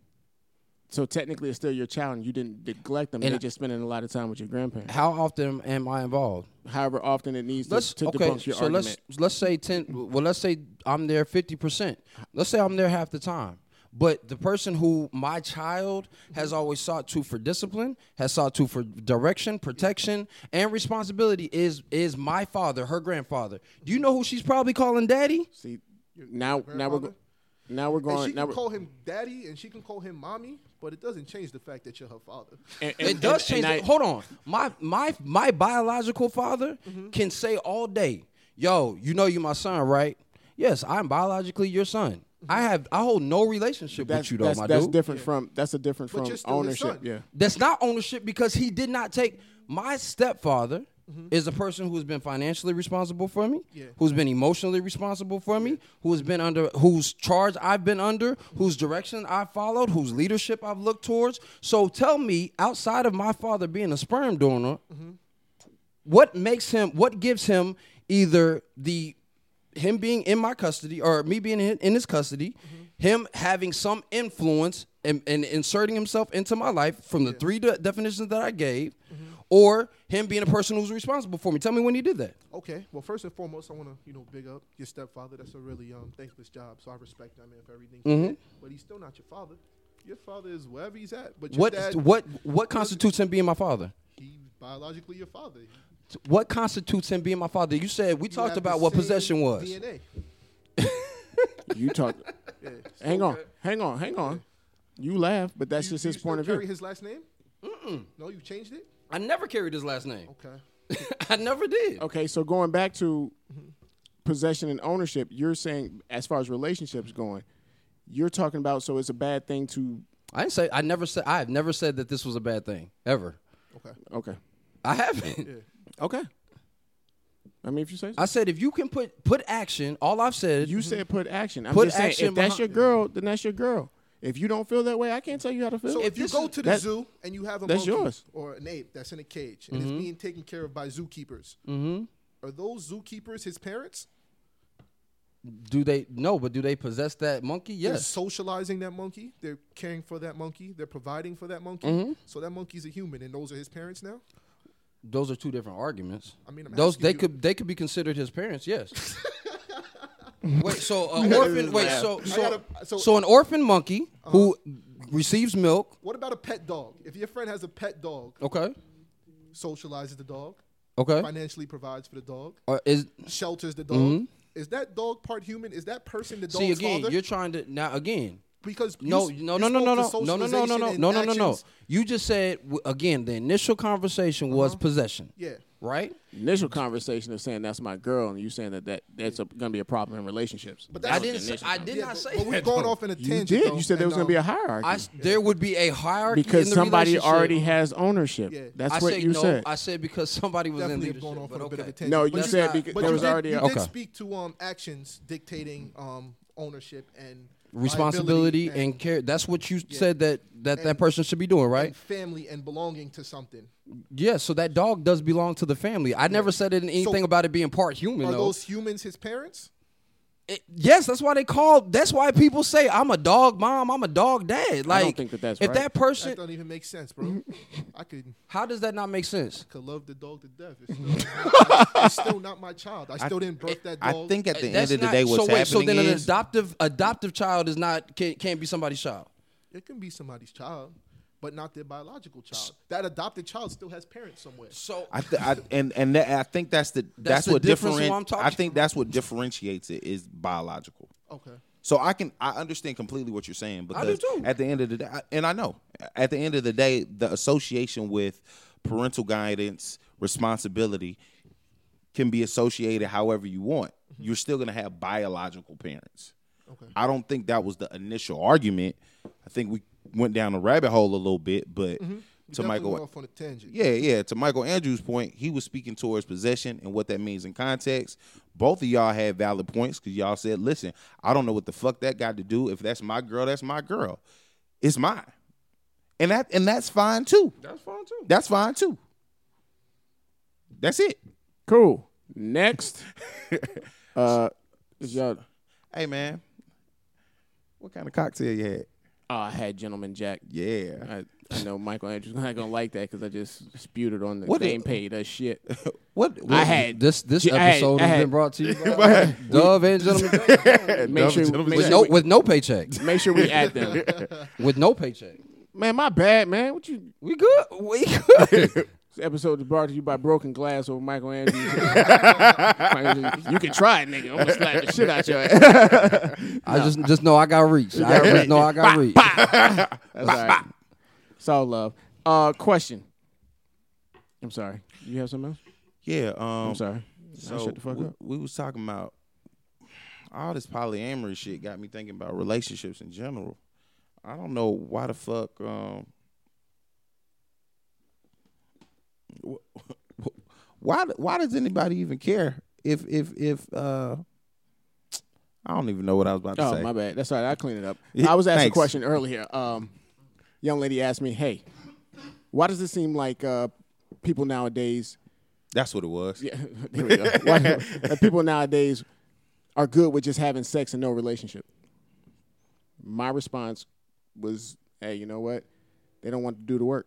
So technically it's still your child and you didn't neglect them. And They're just spending a lot of time with your grandparent. How often am I involved? However often it needs to Okay, debunk your so argument. let's say 10. Well, let's say I'm there 50%. Let's say I'm there half the time. But the person who my child has always sought to for discipline, has sought to for direction, protection, and responsibility is my father, her grandfather. Do you know who she's probably calling daddy? See, now we're grandfather? now we're And going she now can we're, call him daddy and she can call him mommy, but it doesn't change the fact that you're her father. It does change. Hold on, my biological father can say all day, "Yo, you know you my son, right? Yes, I'm biologically your son. I hold no relationship with you though, my that's dude. different from that's a different But from you're still his ownership. son. Yeah. That's not ownership because he did not take my stepfather. Is a person who's been financially responsible for me, Yeah. who's been emotionally responsible for me, who's been under, whose charge I've been under, whose direction I've followed, whose leadership I've looked towards. So tell me, outside of my father being a sperm donor, what gives him either him being in my custody or me being in his custody, him having some influence and inserting himself into my life from the three definitions that I gave, or him being a person who's responsible for me. Tell me when he did that. Okay, well, first and foremost, I want to big up your stepfather. That's a really thankless job, so I respect that man for everything he did. But he's still not your father. Your father is wherever he's at. But your dad, What constitutes him being my father? he's biologically your father. What constitutes him being my father? You said we You talked have about the what same possession was. DNA. You talk. Yeah. hang on. You laugh, but that's You- just you his still point of carry view. his last name? No, you changed it. I never carried his last name. Okay. I never did. Okay, so going back to possession and ownership, you're saying as far as relationships going, you're talking about so it's a bad thing to. I've never said that this was a bad thing ever. Okay. Okay. I haven't. Yeah. Okay. I mean, if you say so. I said if you can put action. All I've said. You said put action. I'm Put just saying, action if that's your behind- girl, then that's your girl. If you don't feel that way, I can't tell you how to feel. So if you this go is- to the that- zoo and you have a that's monkey yours. or an ape that's in a cage and it's being taken care of by zookeepers, are those zookeepers his parents? Do they but do they possess that monkey? They're Yes. socializing that monkey. They're caring for that monkey. They're providing for that monkey. So that monkey's a human, and those are his parents now. Those are two different arguments. I mean, I'm those asking you. they could be considered his parents. Yes. Wait, so an orphan. Wait, so an orphan monkey who receives milk. What about a pet dog? If your friend has a pet dog, Okay. socializes the dog, Okay. financially provides for the dog, Is shelters the dog. Mhm. Is that dog part human? Is that person the dog's see again? father? You're trying to now again. Because No, you no, no, no, no, spoke no, to no, no, no, no, socialization no, and no, no, no. actions. You just said again. The initial conversation was possession, Yeah. right? Initial conversation of saying that's my girl, and you saying that's going to be a problem in relationships. But I that's- didn't. Initial I did Yeah, not say but we're that. going though. off in a You tangent. did. though, You said there was and, going to be a hierarchy There would be a hierarchy because in the somebody relationship. already has ownership. Yeah. That's I what said you no. said. I said because somebody was in definitely have leadership. gone off on but a bit of a okay. tangent. No, But you said not- because but there you was did- already you a- did Okay. speak to actions dictating ownership and Responsibility liability and care. That's what you said that person should be doing, right? and family and belonging to something. Yeah. So that dog does belong to the family. I never said anything about it being part human. Are though. those humans his parents? Yes, that's why they call. That's why people say I'm a dog mom. I'm a dog dad. Like, think that that's if right. that person, That don't even make sense, bro. I could how does that not make sense? love the dog to death. It's still not my child. I still didn't birth that I dog. think at the That's end of the not- day, what's so wait, so happening then an is adoptive child is not can't be somebody's child. it can be somebody's child, but not their biological child. That adopted child still has parents somewhere. So I think that's That's the what difference from what I'm talking I think that's what differentiates it is biological. Okay. So I understand completely what you're saying I do because too. at the end of the day, and I know at the end of the day, the association with parental guidance, responsibility can be associated however you want. You're still going to have biological parents. Okay. I don't think that was the initial argument. I think we went down a rabbit hole a little bit, but to Definitely Michael, went off on a tangent. yeah. To Michael Andrews' point, he was speaking towards possession and what that means in context. Both of y'all had valid points because y'all said, listen, I don't know what the fuck that got to do. If that's my girl, that's my girl. It's mine. And that's fine too. that's fine too. That's fine too. That's it. Cool. Next, is y'all. Hey man, what kind of cocktail you had? I had Gentleman Jack. Yeah. I know Michael Andrews not gonna like that because I just spewed it on the What game did- page. That shit. What? I had This I had- episode I has had- been brought to you by Dove and Gentleman Jack. make sure, Gentleman make Jack. sure we, with no paycheck. make sure we add them. With no paycheck. Man, my bad, man. What you? We good. We good. This episode is brought to you by Broken Glass over Michael Andrews. You can try it, nigga. I'm gonna slap the shit out your ass. I just know I got reach. I just know I got reach. That's all right. It's all love. Question. I'm sorry. You have something else? Yeah. I'm sorry. So shut the fuck up. we was talking about all this polyamory shit. Got me thinking about relationships in general. I don't know why the fuck. Why does anybody even care if I don't even know what I was about to Oh, say. my bad. That's all right. I'll clean it up. Yeah, I was asked thanks. a question earlier. Young lady asked me, hey, why does it seem like people nowadays, That's what it was. yeah, there we go. Why, people nowadays are good with just having sex and no relationship? My response was, hey, you know what? They don't want to do the work.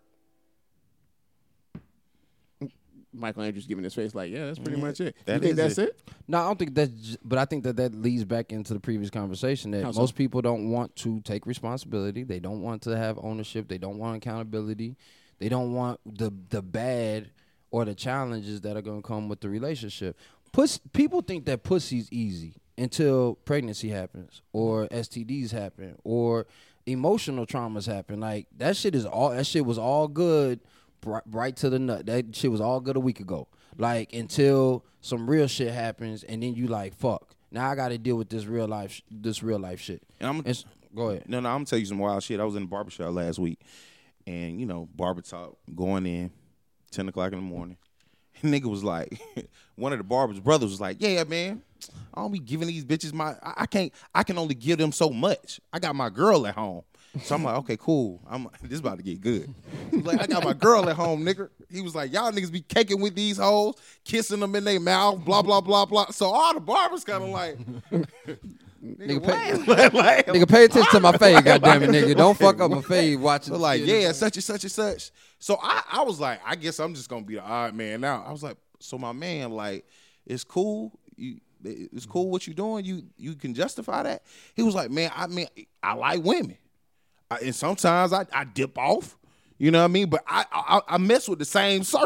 Michael Andrews giving his face like, yeah, that's pretty much it. that You think is that's it. it? No, I don't think that's. But I think that leads back into the previous conversation that How so? most people don't want to take responsibility. They don't want to have ownership. They don't want accountability. They don't want the bad or the challenges that are going to come with the relationship. People think that pussy's easy until pregnancy happens or STDs happen or emotional traumas happen. Like that shit was all good. Right to the nut. That shit was all good a week ago. Like until some real shit happens, and then you like, fuck. Now I got to deal with this real life shit. And Go ahead. No, I'm gonna tell you some wild shit. I was in the barbershop last week, and barber talk going in, 10 o'clock in the morning. And nigga was like, one of the barber's brothers was like, yeah, man, I don't be giving these bitches I can only give them so much. I got my girl at home. So I'm like, okay, cool. This is about to get good. He's like, I got my girl at home, nigga. He was like, y'all niggas be caking with these hoes, kissing them in their mouth, blah, blah, blah, blah. So all the barbers kind of like, nigga, Nigga, pay attention to my fade, goddammit, nigga. Don't fuck up my fade watching. So like, yeah, such and such and such. So I was like, I guess I'm just gonna be the odd man now. I was like, so my man, like, it's cool. It's cool what you doing. You can justify that. He was like, man, I like women, and sometimes I dip off. You know what I mean? But I mess with the same circle.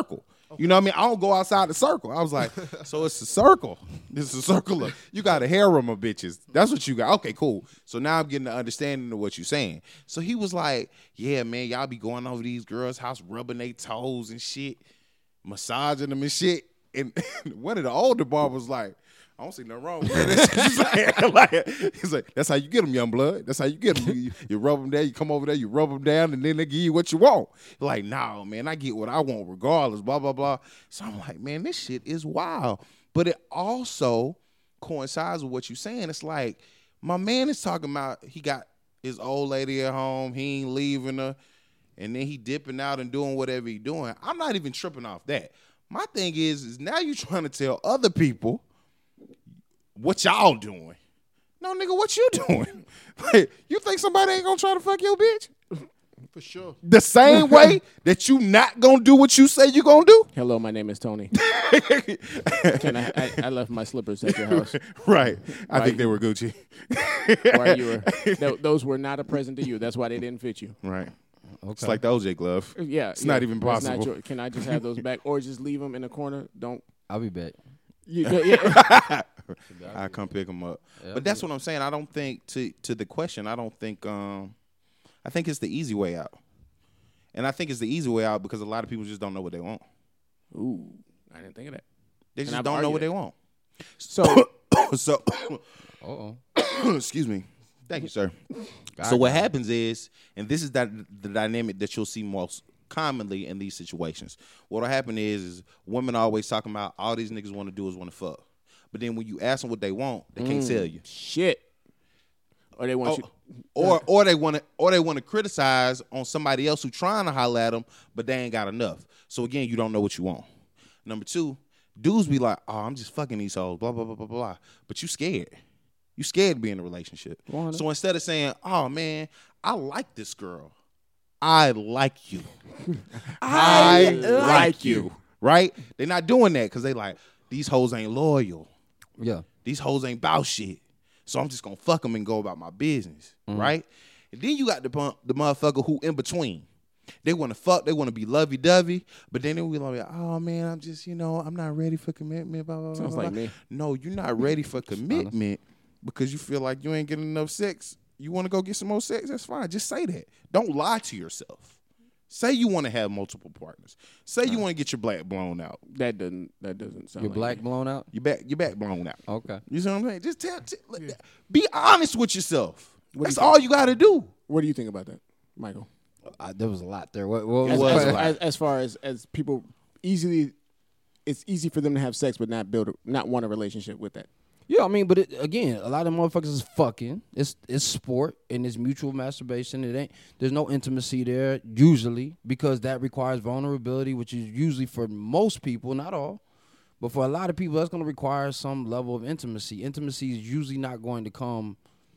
You know what I mean? I don't go outside the circle. I was like, so it's a circle. This is a circle of, you got a harem of bitches. That's what you got. Okay, cool. So now I'm getting the understanding of what you're saying. So he was like, yeah, man, y'all be going over these girls' house, rubbing their toes and shit, massaging them and shit. And one of the older barbers was like, I don't see nothing wrong with that. He's like, that's how you get them, young blood. That's how you get them. You rub them there, you come over there, you rub them down, and then they give you what you want. You're like, nah, man, I get what I want regardless, blah, blah, blah. So I'm like, man, this shit is wild. But it also coincides with what you're saying. It's like, my man is talking about he got his old lady at home, he ain't leaving her, and then he dipping out and doing whatever he doing. I'm not even tripping off that. My thing is now you're trying to tell other people what y'all doing. No, nigga, what you doing? Like, you think somebody ain't gonna try to fuck your bitch? For sure. The same way that you not gonna do what you say you gonna do? Hello, my name is Tony. I left my slippers at your house. Right. I Right. think they were Gucci. While you were, those were not a present to you. That's why they didn't fit you. Right. Okay. It's like the OJ glove. Yeah, It's not even that's not possible. can I just have those back, or just leave them in the corner? Don't. I'll be back. Yeah. I come pick them up. Yeah, But that's what I'm saying. I don't think to the question. I don't think. I think it's the easy way out, and I think it's the easy way out because a lot of people just don't know what they want. Ooh, I didn't think of that. They And just I've don't know what argued they it. want. So So, Uh-oh. excuse me. Thank you, sir. So what happens is, and this is the dynamic that you'll see most commonly in these situations. What'll happen is women are always talking about all these niggas want to do is want to fuck, but then when you ask them what they want, they can't tell you. shit, or they want you. Or they want to criticize on somebody else who trying to holler at them, but they ain't got enough. So again, you don't know what you want. Number two, dudes be like, oh, I'm just fucking these hoes, blah blah blah blah blah. But you scared. You scared to be in a relationship. 100. So instead of saying, oh man, I like this girl, I like you. I like you. Right? They're not doing that because they like, these hoes ain't loyal. Yeah. These hoes ain't bout shit. So I'm just gonna fuck them and go about my business, right? And then you got the motherfucker who in between. They want to fuck, they want to be lovey-dovey, but then they be like, oh man, I'm just, I'm not ready for commitment. Blah, blah, Sounds blah, like blah. me. No, you're not ready for commitment because you feel like you ain't getting enough sex. You want to go get some more sex? That's fine. Just say that. Don't lie to yourself. Say you want to have multiple partners. Say you want to get your black blown out. That doesn't sound. Your like black me. blown out? Your back blown out. Okay. You see what I'm saying? Just be honest with yourself. What do That's you all you got to do. What do you think about that, Michael? There was a lot there. What As, was as, it? as far as people it's easy for them to have sex but not want a relationship with that. Yeah, I mean, but again, a lot of motherfuckers is fucking. It's sport and it's mutual masturbation. There's no intimacy there usually because that requires vulnerability, which is usually for most people, not all, but for a lot of people, that's going to require some level of intimacy. Intimacy is usually not going to come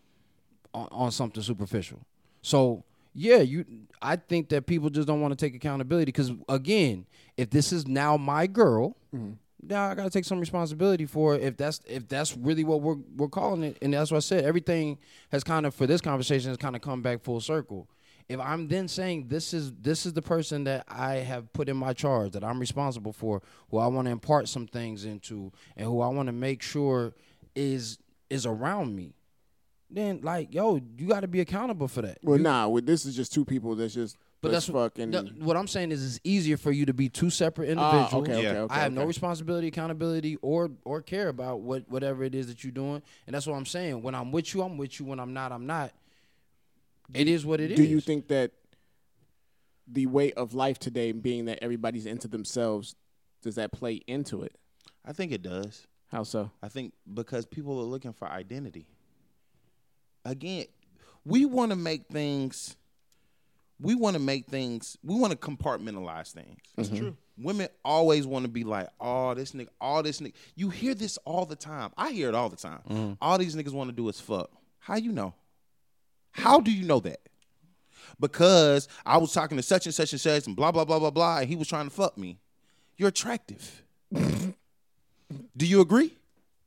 on something superficial. So yeah, I think that people just don't want to take accountability because again, if this is now my girl. Mm-hmm. Now I gotta take some responsibility for it if that's really what we're calling it, and that's what I said. Everything has kind of for this conversation has kind of come back full circle. If I'm then saying this is the person that I have put in my charge, that I'm responsible for, who I want to impart some things into, and who I want to make sure is around me, then like yo, you got to be accountable for that. Well, this is just two people that's just. But that's what I'm saying is it's easier for you to be two separate individuals. Okay, I have no responsibility, accountability, or care about whatever it is that you're doing. And that's what I'm saying. When I'm with you, I'm with you. When I'm not, I'm not. It is what it is. Do you think that the way of life today, being that everybody's into themselves, does that play into it? I think it does. How so? I think because people are looking for identity. Again, we want to make things. We want to compartmentalize things. That's true. Women always want to be like, oh, this nigga. You hear this all the time. I hear it all the time. All these niggas want to do is fuck. How you know? How do you know that? Because I was talking to such and such and such and blah, blah, blah, blah, blah, and he was trying to fuck me. You're attractive. Do you agree?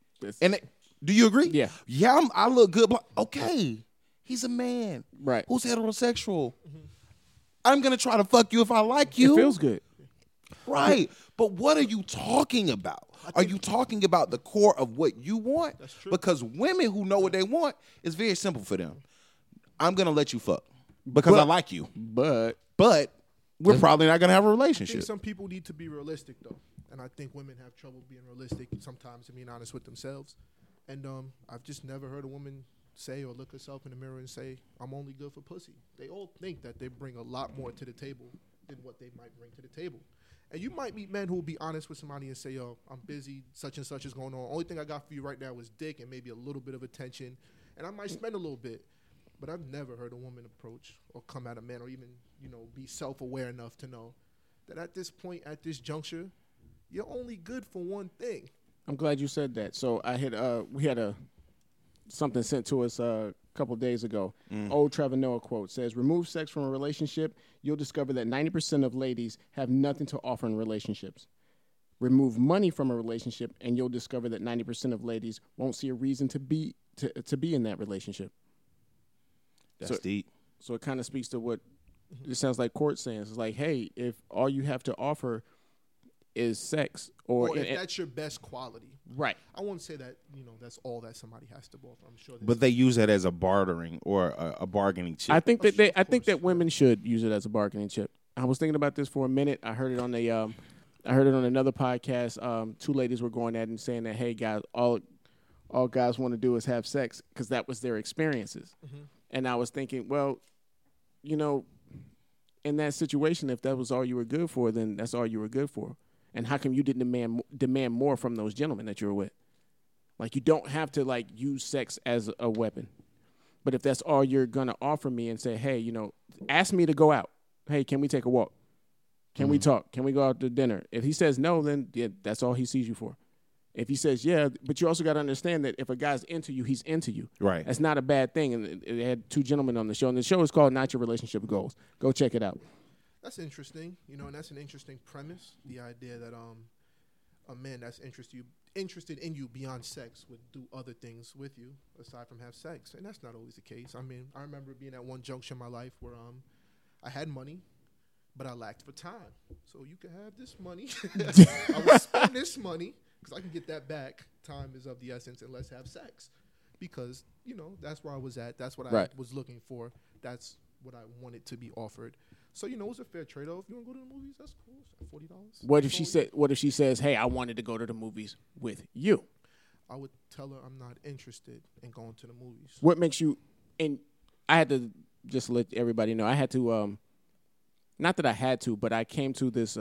Do you agree? Yeah. Yeah, I look good. But okay. He's a man. Right. Who's heterosexual. I'm going to try to fuck you if I like you. It feels good. Right. But what are you talking about? Are you talking about the core of what you want? That's true. Because women who know what they want, it's very simple for them. I'm going to let you fuck because I like you. But But we're probably not going to have a I think relationship. some people need to be realistic though, and I think women have trouble being realistic sometimes and being honest with themselves. And I've just never heard a woman say or look herself in the mirror and say, "I'm only good for pussy." They all think that they bring a lot more to the table than what they might bring to the table. And you might meet men who will be honest with somebody and say, "Yo, I'm busy. Such and such is going on. Only thing I got for you right now is dick and maybe a little bit of attention, and I might spend a little bit." But I've never heard a woman approach or come at a man or even, be self-aware enough to know that at this point, at this juncture, you're only good for one thing. I'm glad you said that. So we had something sent to us a couple days ago. Old Trevor Noah quote says, "Remove sex from a relationship, you'll discover that 90% of ladies have nothing to offer in relationships. Remove money from a relationship, and you'll discover that 90% of ladies won't see a reason to be in that relationship." That's deep. So it kind of speaks to what it sounds like Court's saying. It's like, hey, if all you have to offer is sex, Or if that's your best quality. right. I won't say that, that's all that somebody has to offer. I'm sure. But they use that as a bartering or a bargaining chip. I think that I think course, that women should use it as a bargaining chip. I was thinking about this for a minute. I heard it on another podcast. Two ladies were going at it and saying that, hey guys, all guys want to do is have sex because that was their experiences. Mm-hmm. And I was thinking, well, in that situation, if that was all you were good for, then that's all you were good for. And how come you didn't demand more from those gentlemen that you were with? Like, you don't have to use sex as a weapon. But if that's all you're gonna offer me and say, hey, ask me to go out. Hey, can we take a walk? Can we talk? Can we go out to dinner? If he says no, then that's all he sees you for. If he says yeah, but you also got to understand that if a guy's into you, he's into you. Right. That's not a bad thing. And they had two gentlemen on the show, and the show is called Not Your Relationship Goals. Go check it out. That's interesting, and that's an interesting premise. The idea that a man that's interested in you beyond sex would do other things with you aside from have sex, and that's not always the case. I mean, I remember being at one juncture in my life where I had money, but I lacked for time. So you can have this money. I will spend this money because I can get that back. Time is of the essence, and let's have sex because that's where I was at. That's what I was looking for. That's what I wanted to be offered. So it was a fair trade-off. If you want to go to the movies, that's cool. $40. What if she says, "Hey, I wanted to go to the movies with you"? I would tell her I'm not interested in going to the movies. What makes you? And I had to just let everybody know. I had to. Not that I had to, but I came to this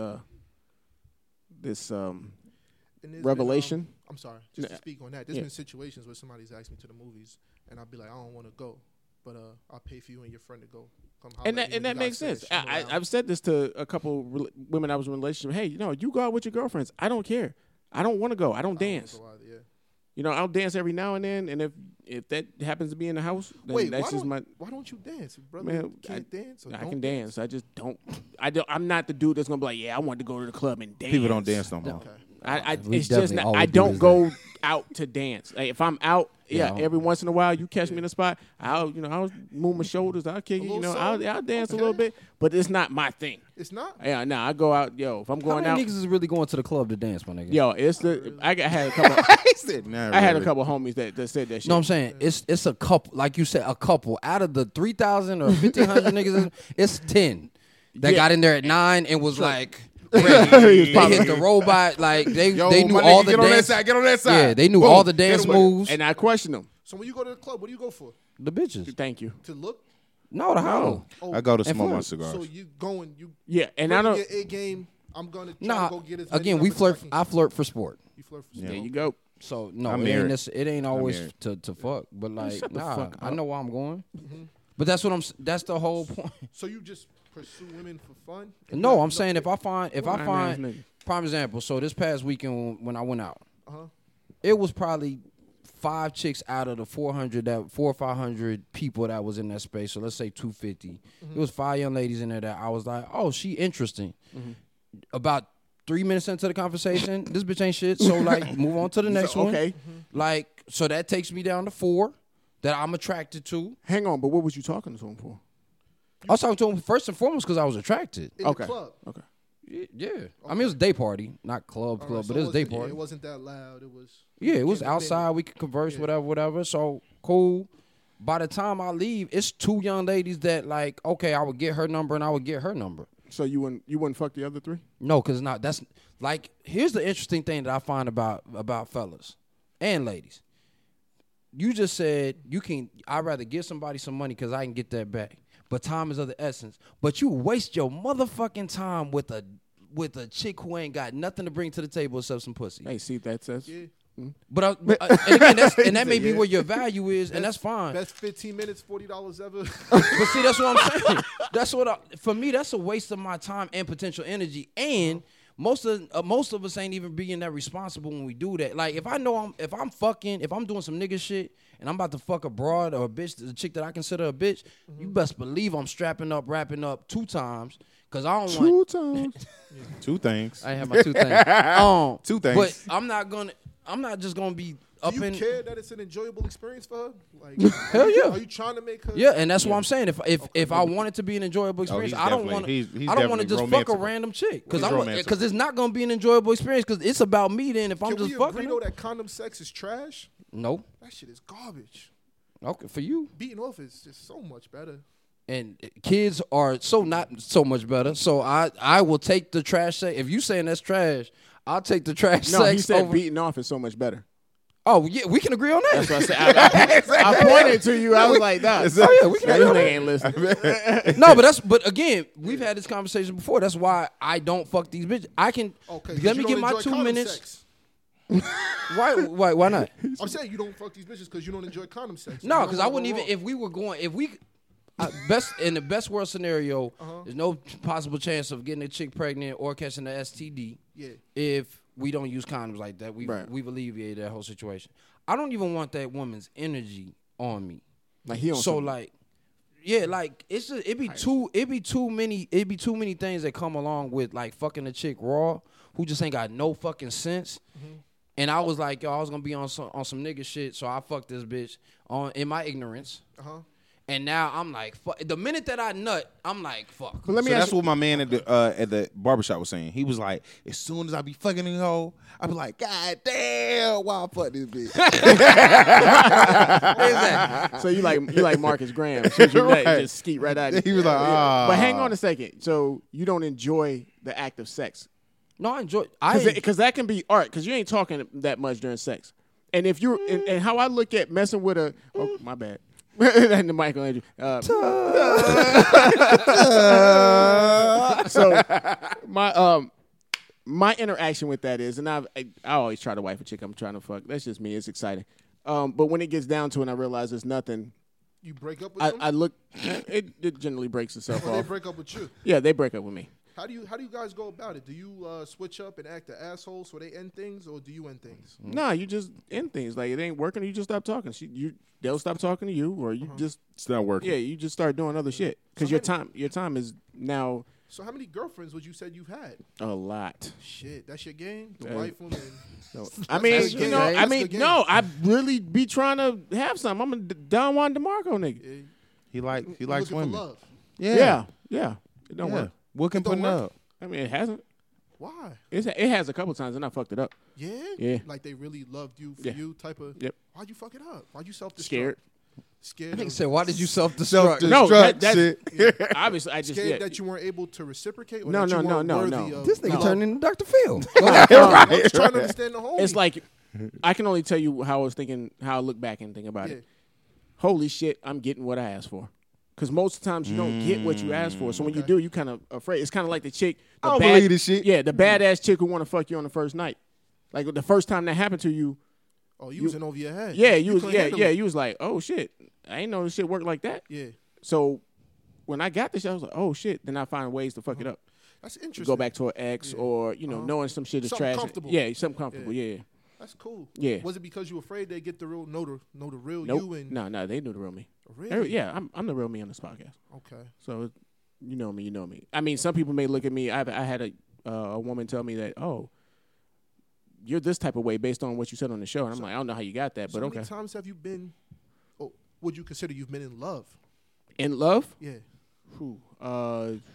And there's revelation. Been, I'm sorry, just to speak on that. There's been situations where somebody's asked me to the movies, and I'll be like, I don't want to go, but I'll pay for you and your friend to go. Come and that makes sense. I've said this to a couple women I was in a relationship. Hey, you go out with your girlfriends. I don't care. I don't want to go. I don't dance. I'll dance every now and then, and if that happens to be in the house, then that's just my. Why don't you dance, brother? Man, you can't dance. I can dance. I just don't. I'm not the dude that's gonna be like, yeah, I want to go to the club and dance. People don't dance no more. Okay. It's just not, I don't go out to dance. Like, if I'm out, every once in a while you catch me in a spot, I'll move my shoulders, I'll kick it, I'll dance a little bit, but it's not my thing. It's not. Yeah, no, I go out, if I'm going How many out. niggas is really going to the club to dance, my nigga? Yo, it's I had a couple. I had a couple homies that said that shit. No, I'm saying it's a couple, like you said, a couple out of the 3,000 or 1,500 niggas. It's 10 that got in there at 9 and was like. Ready. They hit the robot like they knew all the dance. Get on that side. Yeah, they knew all the dance moves. And I questioned them. So when you go to the club, what do you go for? The bitches. Thank you. To look? No, the how? Oh, I go to And smoke flirt. my cigars. so you going? You Yeah, and I bring don't. your A game. I'm gonna try Nah. to go get as many Again, we numbers flirt. as I flirt for sport. You flirt for There sport. you go. So no, I'm it ain't, married. it ain't always married. to fuck, but like shut the nah, fuck I up. know where I'm going. But that's what that's the whole point. So you just pursue women for fun? No, I'm saying if I find Lying-ass nigga. prime example. So this past weekend when I went out, Uh-huh. it was probably 5 chicks out of the 400 400 or 500 people that was in that space. So let's say 250. It was 5 young ladies in there that I was like, oh, she interesting. About 3 minutes into the conversation, this bitch ain't shit. So like, move on to the next one. Okay. Like, so that takes me down to 4 that I'm attracted to. Hang on, but what was you talking to him for? I was talking to him first and foremost because I was attracted. In Okay. the club. Okay. Yeah. I mean, it was a day party, not club, All right, so but it was a day wasn't- yeah, party. it wasn't that loud. It was. Yeah, it was Came to outside. We could converse, Yeah. whatever. So cool. By the time I leave, it's two young ladies that like, okay, I would get her number and I would get her number. So you wouldn't fuck the other three? No, because not. That's like, here's the interesting thing that I find about fellas and ladies. You just said I'd rather give somebody some money because I can get that back. But time is of the essence. But you waste your motherfucking time with a chick who ain't got nothing to bring to the table except some pussy. Hey, see that's Yeah. But and again, that may be where your value is, and that's fine. Best 15 minutes, $40 ever. But see, that's what I'm saying. That's for me. That's a waste of my time and potential energy. And most of us ain't even being that responsible when we do that. Like if I know if I'm doing some nigga shit and I'm about to fuck a broad or a bitch, a chick that I consider a bitch, you best believe I'm strapping up, wrapping up 2 times. Cause I don't want 2 times. 2 things. I ain't have my 2 things. 2 things. But I'm not just gonna be Do up you in. care that it's an enjoyable experience for her? Like, Hell yeah. Are you trying to make her? Yeah, and that's what I'm saying. If I want it to be an enjoyable experience, he's I don't want definitely- he's I don't want to just definitely fuck a romantical. random chick He's because romantical. it's not gonna be an enjoyable experience because it's about me. Then if I'm Can just we fucking, agree her- though that condom sex is trash? no, That shit is garbage. okay for you. Beating off is just so much better. And kids are so not so much better. So I will take the trash sex. If you saying that's trash, I'll take the trash No, sex he said over. beating off is so much better. Oh yeah, we can agree on that. That's what I said. I pointed to you. I was like, nah. Oh yeah, we can This agree on nigga that. ain't listening. No, but again, we've had this conversation before. That's why I don't fuck these bitches. I can Okay, 'cause let you me get don't my enjoy 2 condom minutes. sex. Why not? I'm saying you don't fuck these bitches because you don't enjoy condom sex. No, You because don't I wanna wouldn't go even if we in the best world scenario, there's no possible chance of getting a chick pregnant or catching the STD Yeah. if we don't use condoms like that. We've alleviated that whole situation. I don't even want that woman's energy on me. Like he on So some- like, yeah, like it's just it'd be too many things that come along with like fucking a chick raw who just ain't got no fucking sense. And I was like, yo, I was gonna be on some nigga shit, so I fucked this bitch in my ignorance. And now I'm like, fuck. The minute that I nut, I'm like, fuck. But let me So ask that's you. what my man at the barbershop was saying. He was like, as soon as I be fucking a hoe, I be like, God damn, why I fuck this bitch? So you like Marcus Graham? Shoot your nut, Right. just skeet right out. He was like, ah. But hang on a second. So you don't enjoy the act of sex No, I enjoy. because that can be art because you ain't talking that much during sex. And if you're and how I look at messing with a my bad. And the Michelangelo. So my interaction with that is, and I always try to wife a chick I'm trying to fuck. That's just me. It's exciting. But when it gets down to it, and I realize there's nothing. You break up with them? I look. It generally breaks itself Or they off. break up with you? Yeah, they break up with me. How do you guys go about it? Do you switch up and act the asshole so they end things, or do you end things? Nah, you just end things. Like it ain't working, you just stop talking. They'll stop talking to you, or you just It's not working. you just start doing other shit because your time is now So how many girlfriends would you said you've had? a lot. Shit, that's your game. The Hey. wife woman. So, I mean, That's good. I That's mean, good game. no, I really be trying to have some. I'm a Don Juan DeMarco nigga. Yeah, He likes looking for women. love. Yeah. It don't Yeah. work. What can It don't put work? up? I mean, it hasn't. Why? It has a couple times, and I fucked it up. Yeah. Yeah. Like they really loved you for Yeah. you type of. Yep. Why'd you fuck it up? Why'd you self-destruct? Scared. Scared. I think of- said, why did you self-destruct? Self-destruct. No, that's shit. obviously I just Scared that you weren't able to reciprocate. Or No, that you no, weren't no, worthy no. Of This nigga love? turned into Dr. Phil. I was trying to understand the homie. It's like I can only tell you how I was thinking, how I look back and think about Yeah. it. Holy shit, I'm getting what I asked for. Because most of the times you don't get what you ask for. So when you do, you kind of afraid. It's kind of like the chick. The I don't believe this shit. Yeah, the badass chick who want to fuck you on the first night. Like the first time that happened to you. Oh, you was in over your head. Yeah, you was couldn't handle it. you was like, oh shit, I ain't know this shit worked like that. Yeah. So when I got this shit, I was like, oh shit. Then I find ways to fuck it up. That's interesting. Go back to an ex Yeah. or knowing some shit is Something trash. comfortable. Yeah, something comfortable. Yeah. That's cool. Yeah. Was it because you were afraid they get the real know the real Nope. you and No, they knew the real me. really? Yeah, I'm the real me on this podcast. Okay. So you know me. I mean, some people may look at me. I had a woman tell me that, oh, you're this type of way based on what you said on the show, and I'm like, I don't know how you got that, So but how okay. many times have you been? Oh, would you consider you've been in love? In love, Yeah. whew,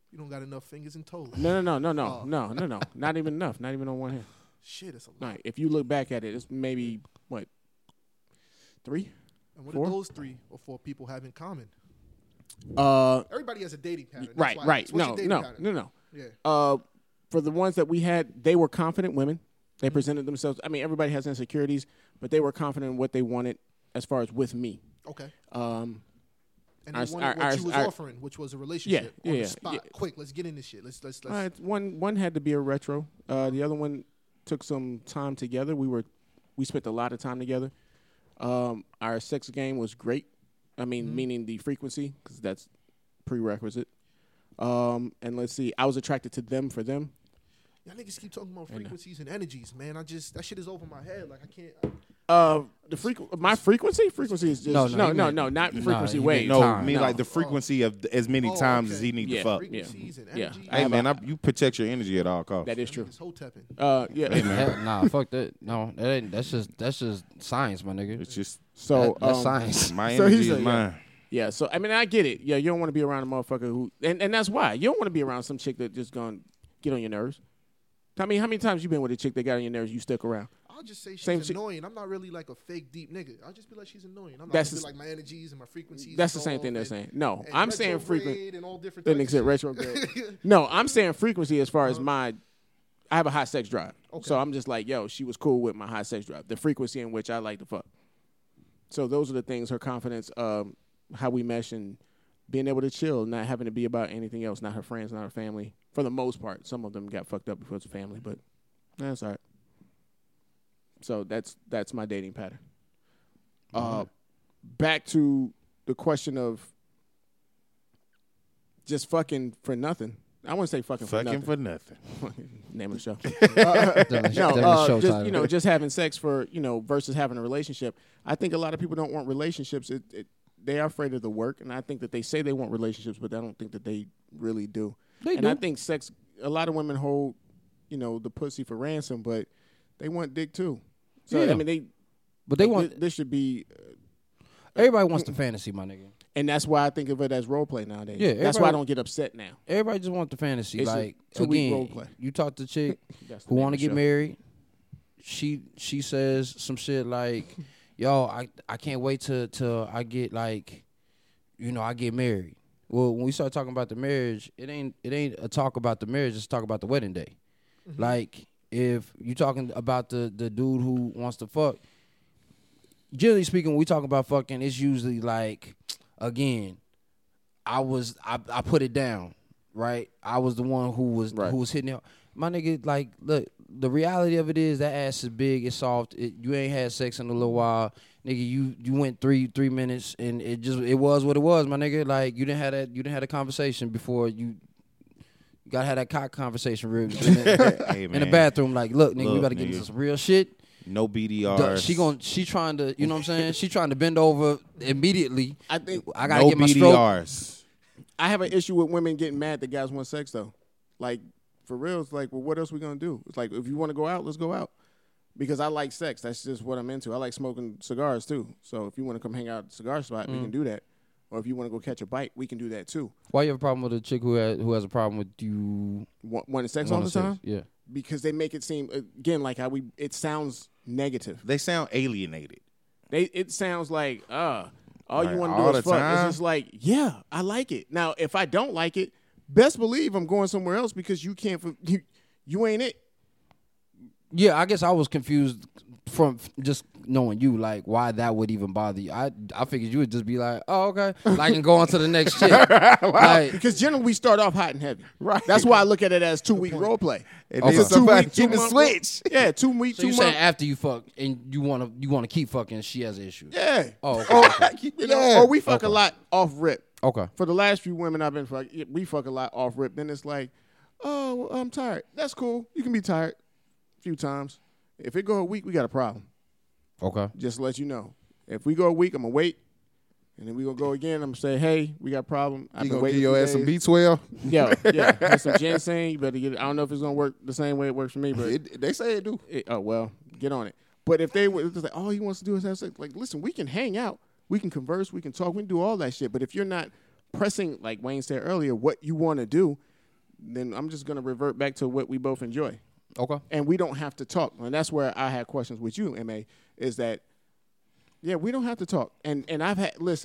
You don't got enough fingers and toes. No. Not even enough. Not even on one hand. Shit, it's a lot. Right. If you look back at it, it's maybe what 3. And what 4? do those 3 or 4 people have in common? Everybody has a dating pattern. That's Right. why I Right. asked, what's No. your dating No. pattern? No. Yeah. For the ones that we had, they were confident women. They presented themselves. I mean, everybody has insecurities, but they were confident in what they wanted as far as with me. Okay. Um, And our- they wanted what you was our- offering, which was a relationship on the yeah, spot. yeah. Quick, let's get in this shit. Let's. one had to be a retro. The other one took some time together. We spent a lot of time together. Our sex game was great. I mean, meaning the frequency, because that's prerequisite. And let's see, I was attracted to them for them. Y'all niggas keep talking about frequencies and energies, man. That shit is over my head. Like I can't. My frequency is just No, not frequency. he Wait, meant No, time. I mean like the frequency of as many times as he need Yeah. to fuck. Frequencies and Yeah. energies. Hey man, you protect your energy at all costs. that is true. Niggas hotepping. Yeah. Nah, fuck that. No, that ain't. That's just science, my nigga. It's just So That's science. my So energy he's is a- mine. Yeah, so I mean, I get it. Yeah, you don't want to be around a motherfucker who, and that's why you don't want to be around some chick that just gonna get on your nerves. I mean, how many times you been with a chick that got on your nerves? You stick around. I'll just say she's Same shit. annoying. I'm not really like a fake deep nigga. I'll just be like she's annoying. I'm not That's gonna be the- like my energies and my frequencies. That's the is same off thing they're and- saying. No, and I'm saying frequent. retrograde and all different Then types exit of retrograde. No, I'm saying frequency as far as I have a high sex drive. Okay. So I'm just like, yo, she was cool with my high sex drive. The frequency in which I like to fuck. So those are the things, her confidence, how we mesh, and being able to chill, not having to be about anything else, not her friends, not her family. For the most part, some of them got fucked up because of family, but that's all right. So that's my dating pattern. Back to the question of just fucking for nothing. I wouldn't say fucking for nothing. For nothing. Name of the show. Definitely show just title. just having sex for versus having a relationship. I think a lot of people don't want relationships. They are afraid of the work, and I think that they say they want relationships, but I don't think that they really do. I think sex. A lot of women hold, the pussy for ransom, but they want dick too. So Yeah. I mean, But they want this should be, everybody wants the fantasy, my nigga. and that's why I think of it as role play nowadays. Yeah, that's why I everybody- don't get upset now. Everybody just want the fantasy. It's a Like 2-week again, role play. you talk to a chick That's the who name want to of the get show. married. She says some shit like, "Yo, I can't wait till I get like, I get married." Well, when we start talking about the marriage, it ain't a talk about the marriage. It's talk about the wedding day. Like if you talking about the dude who wants to fuck, generally speaking, when we talk about fucking, it's usually like, again, I put it down, right? I was the one who was hitting it. My nigga, like, look, the reality of it is that ass is big, it's soft. You ain't had sex in a little while, nigga. You went three minutes, and it was what it was, my nigga. Like you didn't have a conversation before you gotta have that cock conversation real Hey, in the man. bathroom. Like, look, nigga, we Look, gotta get nigga. into some real shit. No BDRs. She trying to, you know what I'm saying? She trying to bend over immediately. I think I gotta No get my stroke. BDRs. I have an issue with women getting mad that guys want sex though. Like for real, it's like, well, what else we gonna do? It's like if you want to go out, let's go out. Because I like sex. That's just what I'm into. I like smoking cigars too. So if you want to come hang out at the cigar spot, we can do that. Or if you want to go catch a bite, we can do that too. Why you have a problem with a chick who has a problem with you Wanting sex all wanting the time? sex? Yeah. Because they make it seem again like how it sounds negative. They sound alienated. It sounds like all Like, you want all to do is the fuck. time? It's just like, yeah, I like it. Now, if I don't like it, best believe I'm going somewhere else because you can't. You ain't it. Yeah, I guess I was confused from just knowing you, like why that would even bother you. I figured you would just be like, oh, okay, like and go on to the next shit. Like, Because generally we start off hot and heavy. Right. That's why I look at it as 2-week role play. And Okay. then So somebody 2-week, keep a 2-month switch. Yeah, 2 weeks, so 2 you months. saying after you fuck and you wanna keep fucking, she has an issue. Yeah. Oh, okay. You know, or we fuck Okay. a lot off rip. Okay. For the last few women I've been fucking, we fuck a lot off rip. Then it's like, oh, I'm tired. That's cool. You can be tired a few times. If it go a week, we got a problem. Okay. Just to let you know. If we go a week, I'm going to wait. And then we going to go again. I'm going to say, hey, we got a problem. I've You been gonna waiting give your a ass few some days. B12? Yeah. Have some ginseng. You better get it. I don't know if it's going to work the same way it works for me, but They say it do. well, get on it. But if they were just like, all he wants to do is have sex, like, listen, we can hang out. We can converse. We can talk. We can do all that shit. But if you're not pressing, like Wayne said earlier, what you want to do, then I'm just gonna revert back to what we both enjoy, Okay. and we don't have to talk. And that's where I had questions with you, Ma. Is that we don't have to talk. And I've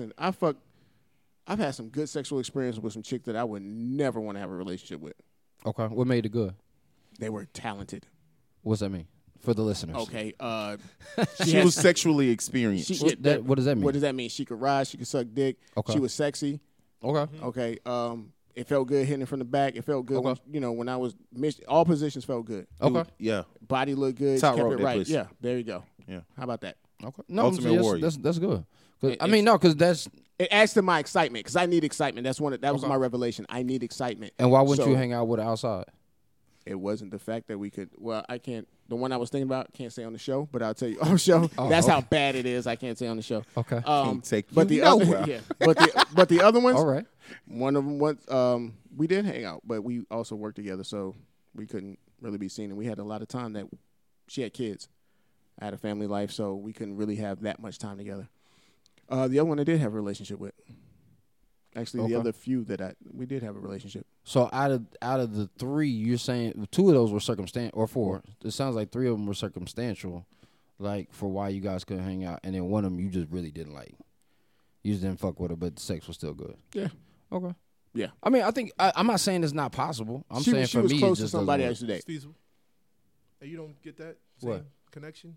had some good sexual experience with some chick that I would never want to have a relationship with. Okay. What made it good? They were talented. What's that mean for the listeners? Okay. She was sexually experienced. What does that mean? What does that mean? She could ride. She could suck dick. Okay. She was sexy. Okay. Okay. It felt good hitting it from the back. It felt good. Okay. When I was all positions felt good. Okay. Yeah. Body looked good. Top She kept rope it that right. pussy. Yeah. There you go. Yeah. How about that? Okay. No, Ultimate Warrior. that's good. 'Cause, It- I mean, no, because that's It adds to my excitement because I need excitement. That was Okay. my revelation. I need excitement. and why wouldn't So, you hang out with her outside? It wasn't the fact that we could. Well, I can't. The one I was thinking about can't say on the show, but I'll tell you on the show. That's how bad it is. I can't say on the show. Okay. Can't take but you the other, nowhere. yeah. But the other ones. All right. One of them was we did hang out, but we also worked together, so we couldn't really be seen. And we had a lot of time that she had kids. I had a family life, so we couldn't really have that much time together. The other one I did have a relationship with. Actually, the Okay. other few that we did have a relationship. So out of the three, you're saying two of those were circumstantial, or four. It sounds like three of them were circumstantial, like for why you guys couldn't hang out, and then one of them you just really didn't like. You just didn't fuck with her, but the sex was still good. Yeah. Okay. Yeah. I mean, I think I'm not saying it's not possible. I'm she saying she for was me, close it to just somebody I doesn't used to It's date. feasible. And you don't get that same What? connection?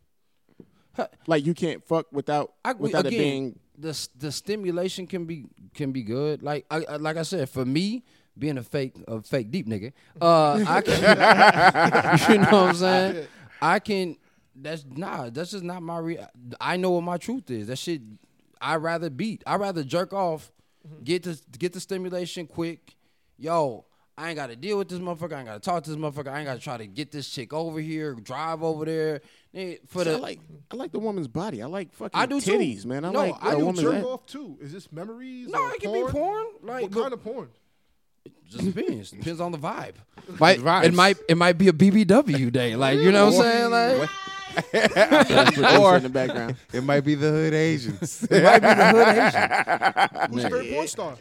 Like you can't fuck without it again, being. the stimulation can be good. Like I said, for me, being a fake deep nigga, I can, you know what I'm saying? I can. That's just not my. I know what my truth is. That shit. I'd rather jerk off, get the stimulation quick. Yo, I ain't got to deal with this motherfucker. I ain't got to talk to this motherfucker. I ain't got to try to get this chick over here, drive over there. I like the woman's body. I like fucking I do too. titties, man. I No, like I a do woman's Jerk ass. off too. Is this memories? No, or it can be porn. Like, What kind of porn? just depends on the vibe. Vibes. It might be a BBW day. Like, you know what I'm saying? Like, Or in the background. It might be the hood Asians. it might be the hood Asian. Who's your favorite porn star?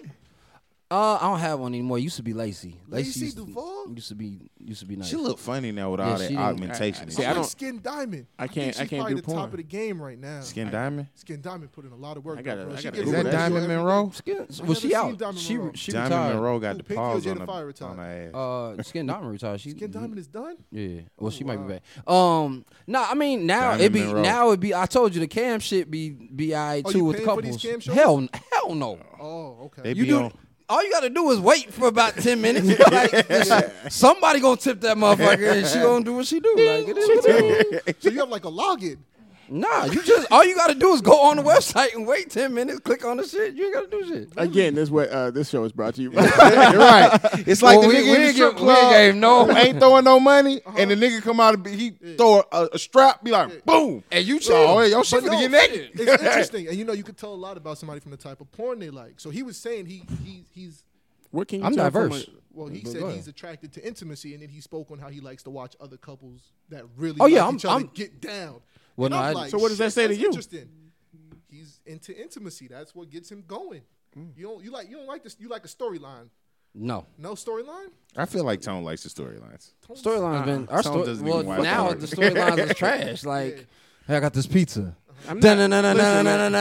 I don't have one anymore. It used to be Lacey. Lacey used Duval? used to be nice. She look funny now with Yeah, all she that didn't- augmentation. See, I I like don't- Skin Diamond. I think can't- she's I can't probably do the top porn. of the game right now. Skin Diamond? Skin Diamond put in a lot of work. I gotta- bro. I She gotta gets Is Google that more Diamond every day. Monroe? Well, she never out. seen Diamond She Monroe. she Diamond retired. Monroe got the Pinky or paws on Jennifer her retired? ass. Skin Diamond retired. She Skin Diamond is done? Yeah. Well, she might be wow. back. No, I mean now Diamond Monroe. it'd be. I told you the cam shit be alright Oh, too you with paying for couples. these cam shows? Hell no. Oh, okay. They You be do. on. All you gotta do is wait for about 10 minutes. Like, somebody gonna tip that motherfucker and she gonna do what she do. Like, it is what it is. So you have like a login. Nah, all you gotta do is go on the website and wait 10 minutes, click on the shit. You ain't gotta do shit. Again, this what this show is brought to you by. You're right. It's like Well, the we- nigga we in the ain't strip give- we ain't club gave no- who ain't throwing no money, and the nigga come out and he throw a strap, be like, boom. And you chill. Oh, hey, your shit But finna no, get naked. It's interesting, and you could tell a lot about somebody from the type of porn they like. So he was saying he's What can you I'm tell from diverse. well, he Go said ahead. he's attracted to intimacy, and then he spoke on how he likes to watch other couples that really Oh, yeah, like each other I'm- get down. Well, And no, I'm I- like, So what does that shit, say to that's you? Interesting. He's into intimacy. That's what gets him going. You don't like this. You like a storyline. No. No storyline. I feel like Tone likes the storylines. Storyline's been our Tone story. doesn't Well, even watch now porn. the storylines is trash. Like, hey, I got this pizza. I'm not-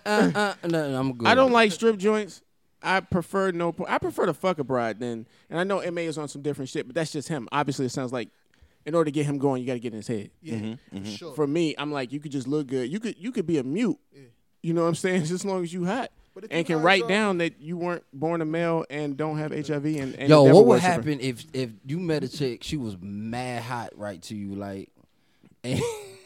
I'm good. I don't like strip joints. I prefer I prefer to fuck a bride then. And I know MA is on some different shit, but that's just him. Obviously, it sounds like in order to get him going, you got to get in his head. Yeah, for sure. For me, I'm like, you could just look good. You could be a mute. You know what I'm saying? Just as long as you hot. But if And you can guys, write down that you weren't born a male and don't have HIV and Yo, the devil what would worshiper. happen if you met a chick, she was mad hot right to you, like, and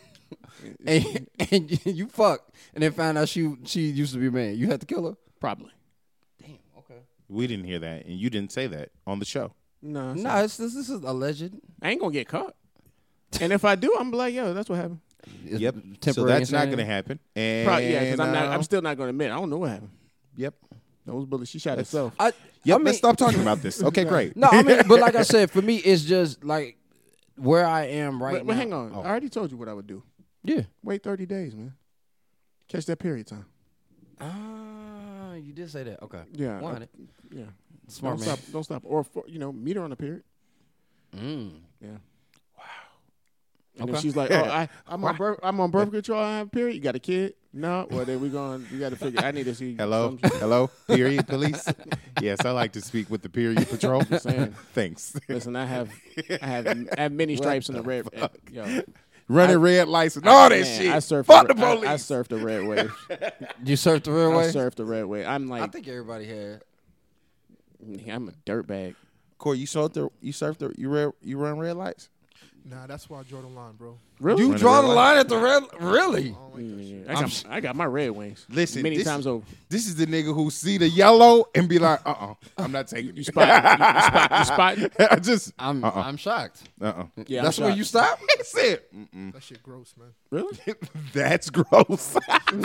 and you fucked, and then found out she used to be a man. You had to kill her. Probably. Damn. Okay. We didn't hear that, and you didn't say that on the show. No. No, this is alleged. I ain't gonna get caught. And if I do, I'm like, yo, that's what happened. It's Yep. So temporary that's not insanity. going to happen. And Probably, yeah, because I'm still not gonna admit. I don't know what happened. Yep. Those bullets. She shot herself. I Yep. mean, Let's stop talking about this. Okay, great. No, I mean, but like I said, for me, it's just like where I am right But now. hang on. Oh. I already told you what I would do. Yeah. Wait 30 days, man. Catch that period time. You did say that. Okay. Yeah. 100. Yeah. Smart man. Don't stop. Or meet her on the period. Mm. Yeah. Wow. And Okay. then she's like, "Oh, I'm on birth control. I have a period. You got a kid? No. Well, then we got to figure. I need to see. Hello, something." hello, period police. Yes, I like to speak with the period patrol. saying. Thanks. Listen, I have many stripes in the red. Yo, Running red lights and all that man, shit. I surfed. Fuck the, the police. I surfed the red wave. You surfed the real I way? surfed the red wave. I'm I like, think everybody had. I'm a dirtbag. Corey, you run red lights? Nah, that's why I draw the line, bro. Really? You Running draw red the line at the red. Really? I don't like that shit. I got my red wings. Listen, many this- times over. This is the nigga who see the yellow and be like, I'm not taking you. You spot. I just, I'm shocked. Yeah, That's I'm where shocked. you stop? That's it. That shit gross, man. Really? That's gross.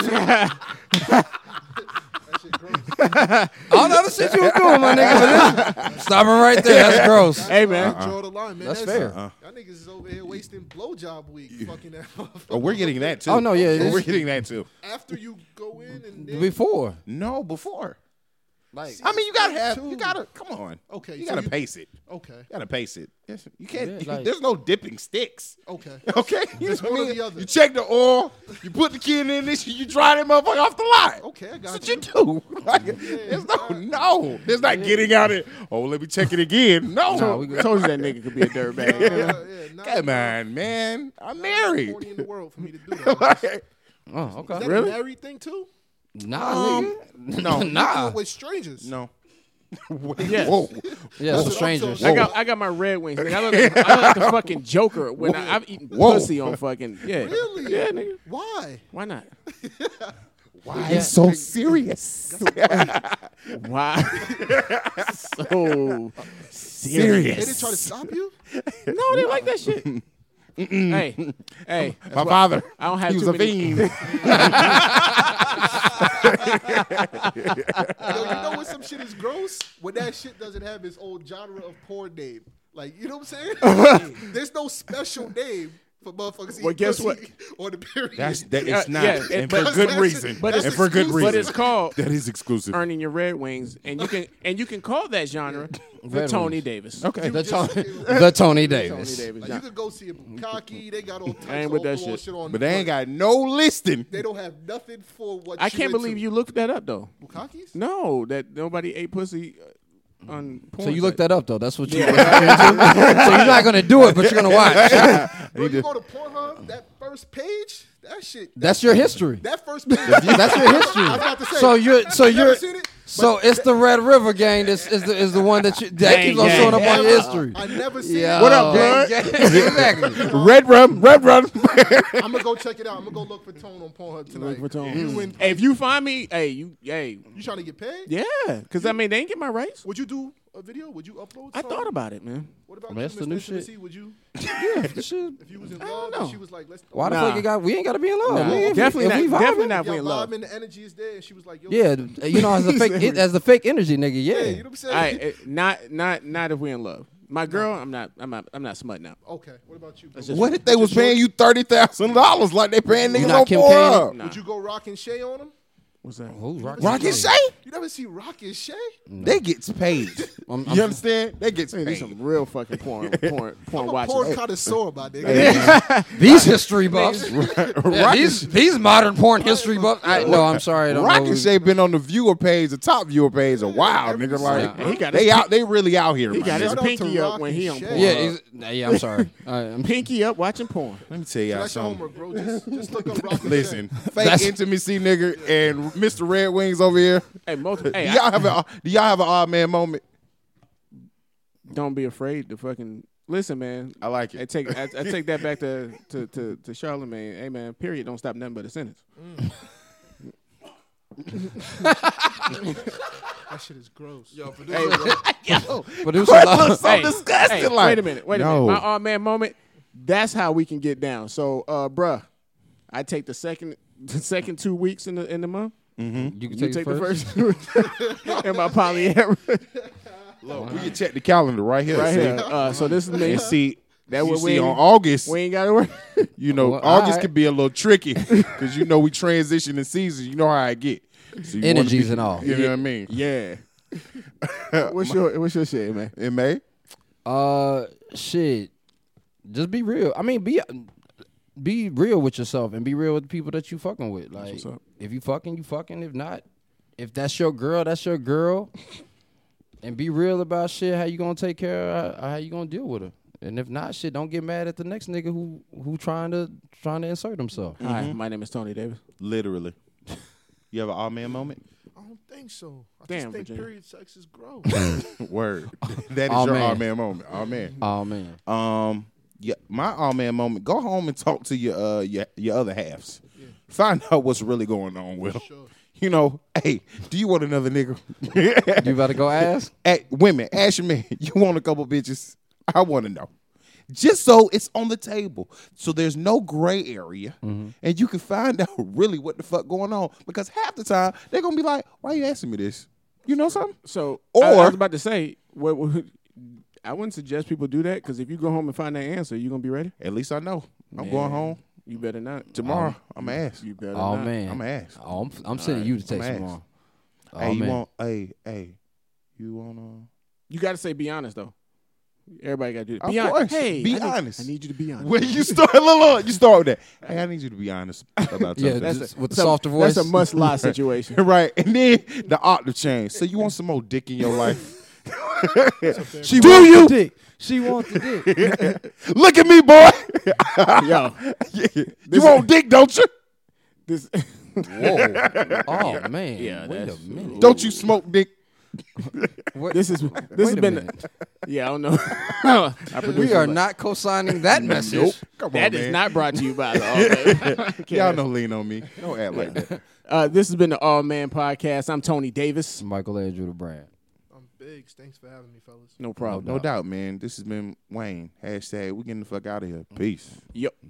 That shit gross. All the other shit you were doing, my nigga. But this, stop it right there. That's gross. Hey man, I draw the line, man. That's fair. Y'all niggas is over here wasting blowjob week, fucking that motherfucker. Oh, we're getting that too. Oh, no, yeah, Oh, it's- we're getting that too. After you go in and then Before. No, before. Like, I mean, you gotta, come on. Okay, You so gotta you- pace it. okay, You gotta pace it. Yes, you can't, Yeah, like- there's no dipping sticks. okay. Okay? You know It's what I one or mean? the other. You check the oil, you put the kid in this, you dry that motherfucker off the line. Okay, I got That's you. what you do. Like, there's no. There's not getting out it. Oh, let me check it again. No. Nah, we good. told you that nigga could be a dirtbag. Yeah, nah, Come on, man. I'm married. Horny in the world for me to do that. Is oh, okay. that Really? a married thing too? Nah, nigga. No. Do Nah. it with strangers. No. Yes. Whoa. Yeah, That's it's what I'm strangers. talking I got my red wings. Nigga. I look like the fucking Joker when I've eaten Whoa. pussy on fucking Really? Yeah, nigga. Why? Why not? Why so serious? Why? So Serious. They didn't try to stop you? No, they like that shit. Hey, My father. I don't have He was too a many. fiend. Yo, you know when some shit is gross? When that shit doesn't have its own genre of porn name. Like, you know what I'm saying? There's no special name for motherfuckers eating Well, guess pussy what? or the period. It's not. Yeah, and but- for good that's- reason. but it's and for good exclusive. reason. But it's called that is exclusive. earning your red wings, and you can call that genre the Red Tony wings. Davis. Okay. The, just- Tony, the Tony Tony Davis. Davis. Like, you could go see a Bukkake. They got all types ain't of with that overall shit. on. But they ain't got no listing. They don't have nothing for what I can't believe you looked that up though. Bukkakes? No, that nobody ate pussy on porn. So you looked site. that up though. That's what you. So you're not gonna do it, but you're gonna watch. Bro, you go to Pornhub, that first page, that shit. That's your history. That first page. That's your history. I was about to say. So you're. So I've never you're. seen it, So it's the Red River gang. This is the one that Gang, keeps on gang. showing up on your history. I never seen Yeah. it. What up, blood? Exactly. Red rum. I'm gonna go check it out. I'm gonna go look for Tone on Pornhub tonight. Look for Tone. If you win, Hey, if you find me, you trying to get paid? yeah, because I mean they ain't get my rights. Would you do a video? Would you upload? I something? thought about it, man. What about That's you, the Mr. new shit. Intimacy? Would you? Yeah, for sure. If you was don't involved know. and she was like, let's. Why the Nah. fuck you got? We ain't got to be in love. Nah, man. definitely If we not. Definitely vibing- not. We Yo, in love. vibe and the energy is there, and she was like, yo. Yeah, you know, as the fake energy nigga. Yeah. Yeah, you know what I'm saying? All right, not if we in love. My girl, I'm not smutting out. Okay. What about you? Bro? just- What if they was paying you $30,000 like they paying niggas not on Kim Pornhub? Nah. Would you go Rock and Shay on them? What's that? Who's rocking? Rock and Shay? You never see Rock and Shay? They gets paid. I'm- You understand? They gets Hey, these paid. some real fucking porn I'm a watchers. porn connoisseur, my nigga. These history buffs. Yeah, these modern porn history buffs. No, I'm sorry. I don't Rock know. and Shay been on the viewer page, the top viewer page, a while, nigga. Like Yeah, he got they his out, they really out here. He my got nigga. his Shout out pinky to up Rock when he and on Shay. porn. Yeah, I'm sorry. Pinky up watching porn. Let me tell y'all That's your something. homework, bro. Just look up Rock and Listen, Shay. fake That's- intimacy, nigga, and Mr. Red Wings over here. Hey, Do hey, y'all have an odd man moment? don't be afraid to fucking listen, man. I like I it. take that back to Charlemagne. Hey, man, period don't stop nothing but a sentence. That shit is gross. Yo, Hey, bro. producer. So Hey, disgusting. hey, like, wait a minute. No. My odd man moment. That's how we can get down. So, bruh, I take the second 2 weeks in the month. You can You take, take it the first. first in my polyamorous Look, we can check the calendar right here. right see? here. So this is me. And see, That you what see we on August, we ain't got to worry. you know, Well, August alright. could be a little tricky because you know we transition in seasons. You know how I get. So you wanna Energies be- and all. You know what I mean? Yeah. What's your shit, man? In May? Shit. Just be real. I mean, be real with yourself and be real with the people that you fucking with. Like, what's up. if you fucking, you fucking. If not, if that's your girl, that's your girl. And be real about shit. How you gonna take care of her? How you gonna deal with her? And if not, shit, don't get mad at the next nigga who trying to insert himself. Hi, my name is Tony Davis. Literally. You have an all man moment? I don't think so. I Damn, just think Virginia. period sex is gross. Word. That is Aw, your man. all man moment. Oh man. Oh man. Yeah, my all man moment. Go home and talk to your other halves. Find out what's really going on with them. Sure. You know, hey, do you want another nigga? You about to go ask? Hey, women, ask your man. You want a couple bitches? I want to know. Just so it's on the table, so there's no gray area, and you can find out really what the fuck going on. Because half the time they're gonna be like, "Why are you asking me this?" You know something? So, Or- I was about to say, I wouldn't suggest people do that because if you go home and find that answer, you gonna be ready. At least I know. I'm Man, going home You better not. tomorrow. I'm gonna ask. You better Oh not. man. I'm gonna ask. Oh, I'm sending you the text I'ma ask. tomorrow. Hey, Oh you man. want? Hey, you want? You got to say be honest though. Everybody got to do it. Of Be honest. course. Hey, Be I need- honest. I need you to be honest. When you start, look, you start with that. Hey, I need you to be honest about Yeah, something. that's with the softer voice. That's a must lie situation. Right, and then the octave change. So you want some more dick in your life? She Do wants you? the dick. She wants the dick. Look at me, boy. Yo, You want dick, don't you? this. Whoa. Oh man. Yeah, Wait a that's- minute. Don't you smoke dick? What- This is Wait has a been. minute. Yeah, I don't know. I produce We are it, but not co-signing that message. Nope. Come That on, is man. not brought to you by the All Man. Y'all know lean on me. Don't act like that. This has been the All Man Podcast. I'm Tony Davis. Michael Andrew the brand. I'm Biggs. Thanks for having me, fellas. No problem. No doubt, man. This has been Wayne. Hashtag we getting the fuck out of here. Peace. Yep.